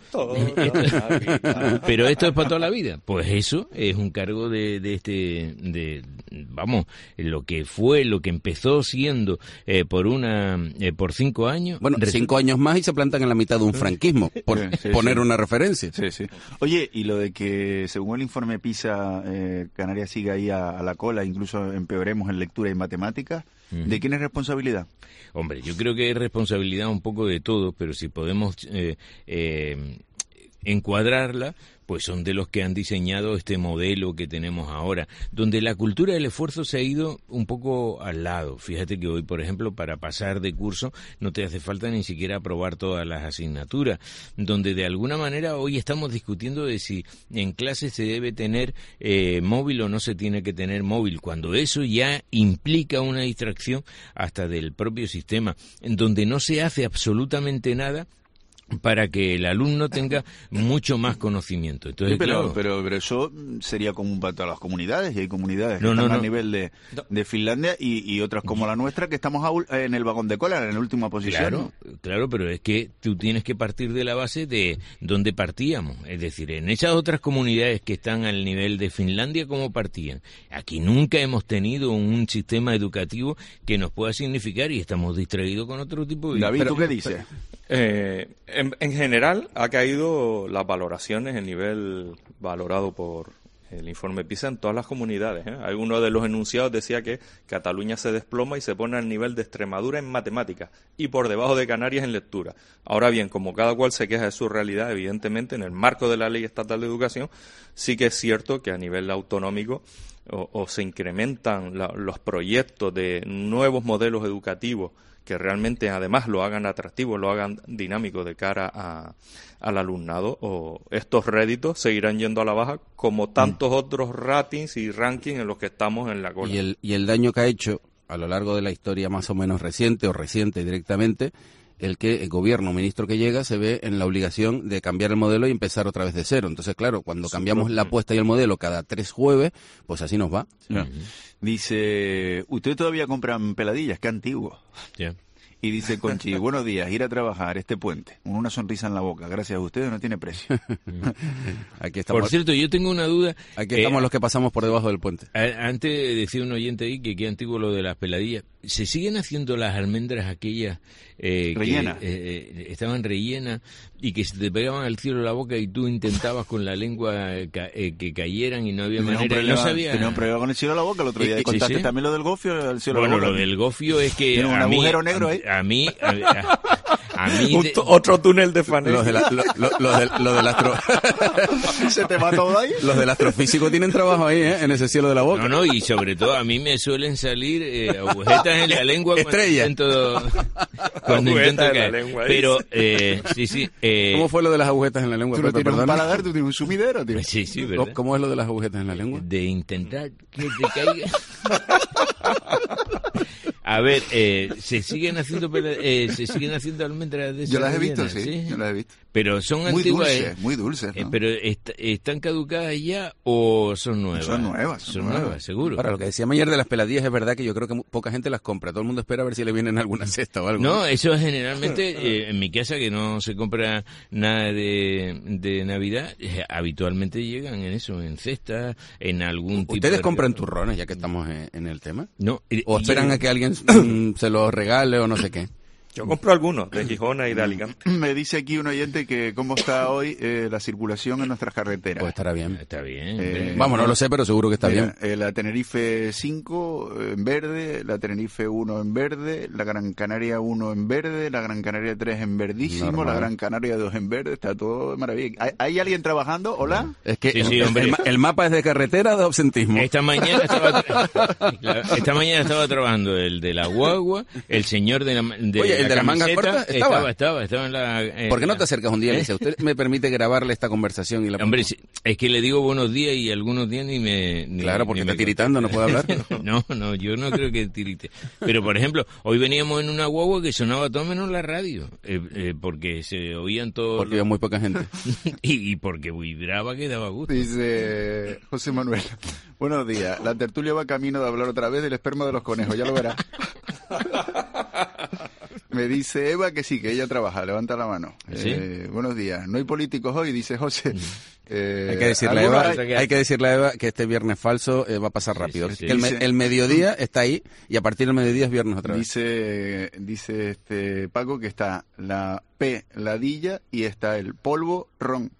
Pero esto es para toda la vida. Pues eso es un cargo vamos, lo que empezó siendo por 5 años. Bueno, 5 años más y se plantan en la mitad de un franquismo, por poner una referencia. Sí, sí. Oye, y lo de que según el informe PISA, Canarias sigue ahí a la cola, incluso empeoremos en lectura y matemáticas, ¿de quién es responsabilidad? Hombre, yo creo que es responsabilidad un poco de todos, pero si podemos encuadrarla, pues son de los que han diseñado este modelo que tenemos ahora, donde la cultura del esfuerzo se ha ido un poco al lado. Fíjate que hoy, por ejemplo, para pasar de curso no te hace falta ni siquiera aprobar todas las asignaturas, donde de alguna manera hoy estamos discutiendo de si en clase se debe tener móvil o no se tiene que tener móvil, cuando eso ya implica una distracción hasta del propio sistema, en donde no se hace absolutamente nada para que el alumno tenga mucho más conocimiento. Entonces, sí, pero, claro, pero eso sería común para todas las comunidades, y hay comunidades que están a nivel de Finlandia y otras como la nuestra que estamos en el vagón de cola, en la última posición. Claro, pero es que tú tienes que partir de la base de donde partíamos. Es decir, en esas otras comunidades que están al nivel de Finlandia, ¿cómo partían? Aquí nunca hemos tenido un sistema educativo que nos pueda significar y estamos distraídos con otro tipo de... David, ¿tú qué dices? En general ha caído las valoraciones, el nivel valorado por el informe PISA en todas las comunidades. Alguno de los enunciados decía que Cataluña se desploma y se pone al nivel de Extremadura en matemáticas y por debajo de Canarias en lectura. Ahora bien, como cada cual se queja de su realidad, evidentemente en el marco de la Ley Estatal de Educación, sí que es cierto que a nivel autonómico o se incrementan los proyectos de nuevos modelos educativos que realmente además lo hagan atractivo, lo hagan dinámico de cara al alumnado, o estos réditos seguirán yendo a la baja como tantos otros ratings y rankings en los que estamos en la cola. Y el daño que ha hecho a lo largo de la historia más o menos reciente o reciente directamente, el que el gobierno, ministro que llega, se ve en la obligación de cambiar el modelo y empezar otra vez de cero. Entonces, claro, cuando cambiamos la apuesta y el modelo cada 3 jueves, pues así nos va. Dice, ¿usted todavía compran peladillas? Qué antiguo. Y dice Conchi, buenos días, ir a trabajar este puente, con una sonrisa en la boca, gracias a ustedes no tiene precio. Aquí estamos. Por cierto, yo tengo una duda. Aquí estamos los que pasamos por debajo del puente. Antes decía un oyente ahí que qué antiguo lo de las peladillas. ¿Se siguen haciendo las almendras aquellas rellenas? Que estaban rellenas y que se te pegaban al cielo la boca y tú intentabas con la lengua que cayeran y no había manera? No sabía. Tenía un problema con el cielo de la boca el otro día. ¿Contaste también lo del gofio? El cielo bueno, de la boca? Lo del gofio es que... Tiene un agujero negro ahí. A mí otro túnel de Fanel. Los del astro... ¿Se te va todo ahí? Los del astrofísico tienen trabajo ahí, en ese cielo de la boca. No, y sobre todo a mí me suelen salir agujetas en la lengua cuando intento caer. Pero, sí. ¿Cómo fue lo de las agujetas en la lengua? Tú no tienes un paladar, tú tienes un sumidero, tío. Sí, ¿verdad? ¿Cómo es lo de las agujetas en la lengua? De intentar que te caiga... A ver, se siguen haciendo almendras de esas. Yo las he visto, sí, yo las he visto. Pero son muy antiguas. Muy dulces, ¿no? Pero ¿están caducadas ya o son nuevas? Son nuevas, seguro. Para lo que decía ayer de las peladillas, es verdad que yo creo que poca gente las compra. Todo el mundo espera a ver si le vienen alguna cesta o algo. No, eso es generalmente, en mi casa que no se compra nada de Navidad, habitualmente llegan en eso, en cestas, en algún tipo de... ¿Ustedes compran turrones ya que estamos en el tema? No. ¿O esperan a que alguien se los regale o no sé qué? Yo compro algunos de Gijona y de Alicante. Me dice aquí un oyente que cómo está hoy la circulación en nuestras carreteras. Pues estará bien. Está bien. Vamos, no lo sé, pero seguro que está mira, bien. La Tenerife 5 en verde, la Tenerife 1 en verde, la Gran Canaria 1 en verde, la Gran Canaria 3 en verdísimo, Normal. la Gran Canaria 2 en verde, está todo de maravilla. ¿Hay alguien trabajando? ¿Hola? Es que Sí, hombre. el mapa es de carretera de absentismo. Esta mañana estaba trabajando el de la guagua, el señor de la Oye, el de la manga camiseta, corta estaba en la... ¿Por qué no te acercas un día y le dices, usted me permite grabarle esta conversación? Y la Hombre, es que le digo buenos días y algunos días ni me... Claro, porque está tiritando, no puede hablar. No, yo no creo que tirite. Pero, por ejemplo, hoy veníamos en una guagua que sonaba todo menos la radio, porque se oían todos... Porque había muy poca gente. y porque vibraba que daba gusto. Dice José Manuel, buenos días, la tertulia va camino de hablar otra vez del esperma de los conejos, ya lo verás. Me dice Eva que sí, que ella trabaja, levanta la mano. ¿Sí? Buenos días, no hay políticos hoy, dice José. Hay que decirle a Eva que este viernes falso va a pasar rápido. Sí. Que el mediodía está ahí y a partir del mediodía es viernes otra vez. Dice Paco que está la P ladilla y está el polvo ron.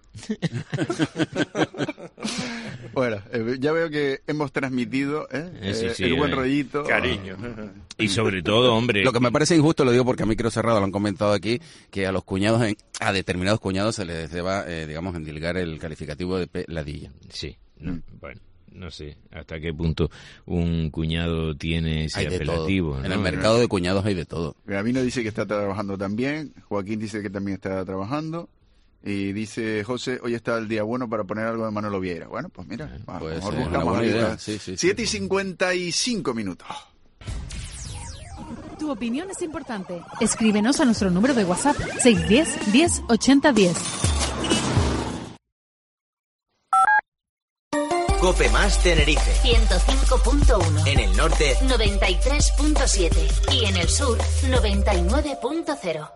Bueno, ya veo que hemos transmitido el buen rollito, cariño. Y sobre todo, hombre, lo que me parece injusto, lo digo porque a micro cerrado lo han comentado aquí, que a los cuñados, a determinados cuñados se les deba, digamos, endilgar el calificativo de ladilla. Sí, bueno, no sé hasta qué punto un cuñado tiene ese apelativo, ¿no? En el mercado de cuñados hay de todo. Gravino dice que está trabajando también, Joaquín dice que también está trabajando. Y dice José, hoy está el día bueno para poner algo de Manolo Vieira. Bueno, pues mira, pues mejor es buscamos una buena algo. idea. Sí. 7:55 minutos. Tu opinión es importante. Escríbenos a nuestro número de WhatsApp 610 10 80 10. Cope Más Tenerife 105.1. en el norte 93.7 y en el sur 99.0.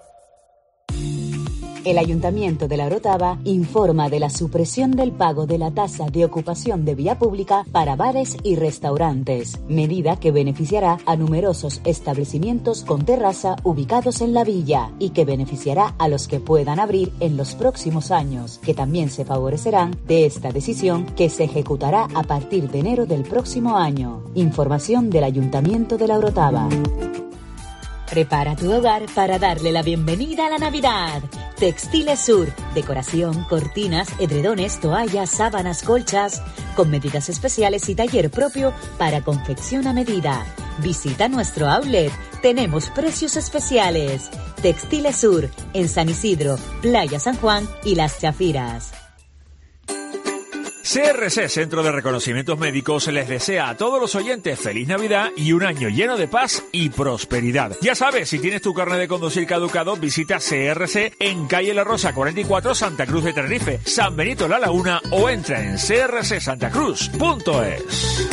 El Ayuntamiento de La Orotava informa de la supresión del pago de la tasa de ocupación de vía pública para bares y restaurantes, medida que beneficiará a numerosos establecimientos con terraza ubicados en la villa y que beneficiará a los que puedan abrir en los próximos años, que también se favorecerán de esta decisión que se ejecutará a partir de enero del próximo año. Información del Ayuntamiento de La Orotava. Prepara tu hogar para darle la bienvenida a la Navidad. Textiles Sur, decoración, cortinas, edredones, toallas, sábanas, colchas, con medidas especiales y taller propio para confección a medida. Visita nuestro outlet, tenemos precios especiales. Textiles Sur, en San Isidro, Playa San Juan y Las Chafiras. CRC, Centro de Reconocimientos Médicos, les desea a todos los oyentes feliz Navidad y un año lleno de paz y prosperidad. Ya sabes, si tienes tu carnet de conducir caducado, visita CRC en calle La Rosa 44, Santa Cruz de Tenerife, San Benito La Laguna o entra en crcsantacruz.es.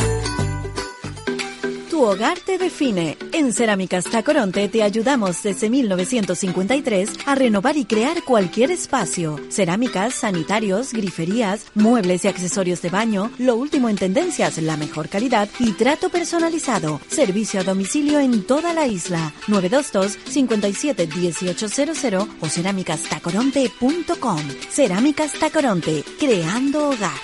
Tu hogar te define. En Cerámicas Tacoronte te ayudamos desde 1953 a renovar y crear cualquier espacio. Cerámicas, sanitarios, griferías, muebles y accesorios de baño, lo último en tendencias, la mejor calidad y trato personalizado. Servicio a domicilio en toda la isla. 922 57 1800 o cerámicastacoronte.com. Cerámicas Tacoronte, creando hogar.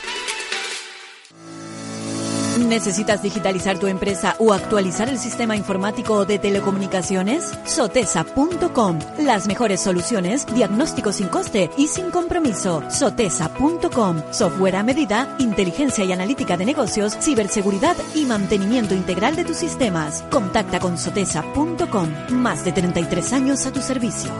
¿Necesitas digitalizar tu empresa o actualizar el sistema informático de telecomunicaciones? Sotesa.com. Las mejores soluciones, diagnóstico sin coste y sin compromiso. Sotesa.com. Software a medida, inteligencia y analítica de negocios, ciberseguridad y mantenimiento integral de tus sistemas. Contacta con Sotesa.com. Más de 33 años a tu servicio.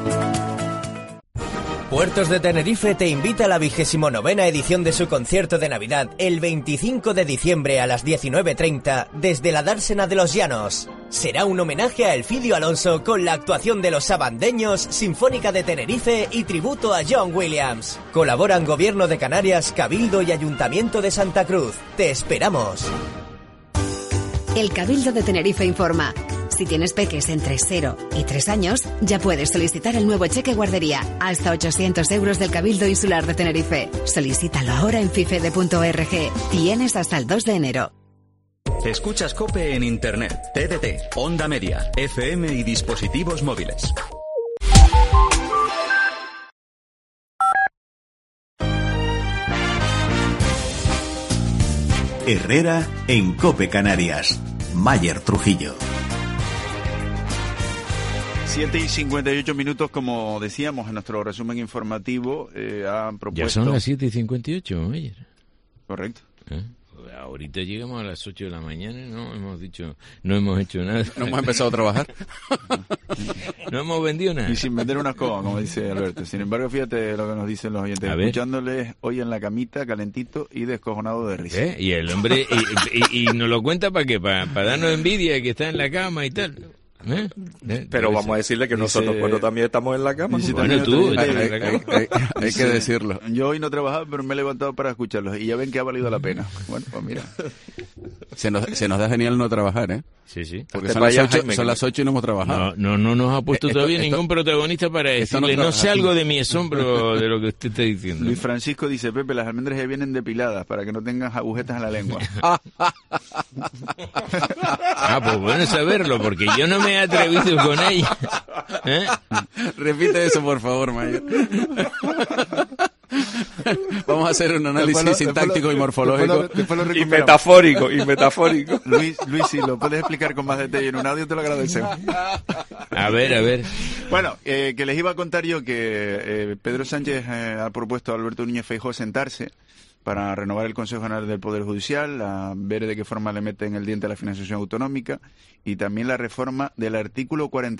Puertos de Tenerife te invita a la 29ª edición de su concierto de Navidad el 25 de diciembre a las 19:30 desde la Dársena de los Llanos. Será un homenaje a Elfidio Alonso con la actuación de los Sabandeños, Sinfónica de Tenerife y tributo a John Williams. Colaboran Gobierno de Canarias, Cabildo y Ayuntamiento de Santa Cruz. ¡Te esperamos! El Cabildo de Tenerife informa. Si tienes peques entre 0 y 3 años, ya puedes solicitar el nuevo cheque guardería, hasta 800 euros del Cabildo Insular de Tenerife. Solicítalo ahora en fifede.org. Tienes hasta el 2 de enero. Escuchas COPE en Internet, TDT, Onda Media, FM y dispositivos móviles. Herrera en COPE Canarias. Mayer Trujillo. 7:58, como decíamos en nuestro resumen informativo, han propuesto... Ya son las 7:58, ayer. Correcto. Ahorita llegamos a las 8 de la mañana y no hemos hecho nada. No hemos empezado a trabajar. No hemos vendido nada. Y sin vender una escoba, como dice Alberto. Sin embargo, fíjate lo que nos dicen los oyentes. Escuchándoles hoy en la camita, calentito y descojonado de risa. Y el hombre, y nos lo cuenta ¿para qué? Para darnos envidia que está en la cama y tal. Pero vamos a decirle que nosotros también estamos en la cama. Bueno, tú hay que decirlo. Yo hoy no he trabajado, pero me he levantado para escucharlos y ya ven que ha valido la pena. Bueno, pues mira. Se nos da genial no trabajar, ¿eh? Sí. Porque son las 8 y no hemos trabajado. No nos ha puesto todavía ningún protagonista para decirle no salgo de mi asombro de lo que usted está diciendo. Luis Francisco dice, Pepe, las almendras ya vienen depiladas para que no tengas agujetas en la lengua. Pues bueno saberlo, porque yo no me he atrevido con ella. Repite eso, por favor, Mayer. Vamos a hacer un análisis sintáctico y morfológico. Y metafórico. Luis, si lo puedes explicar con más detalle en un audio, te lo agradecemos. A ver. Bueno, que les iba a contar yo que Pedro Sánchez ha propuesto a Alberto Núñez Feijóo sentarse para renovar el Consejo General del Poder Judicial, a ver de qué forma le meten el diente a la financiación autonómica y también la reforma del artículo 40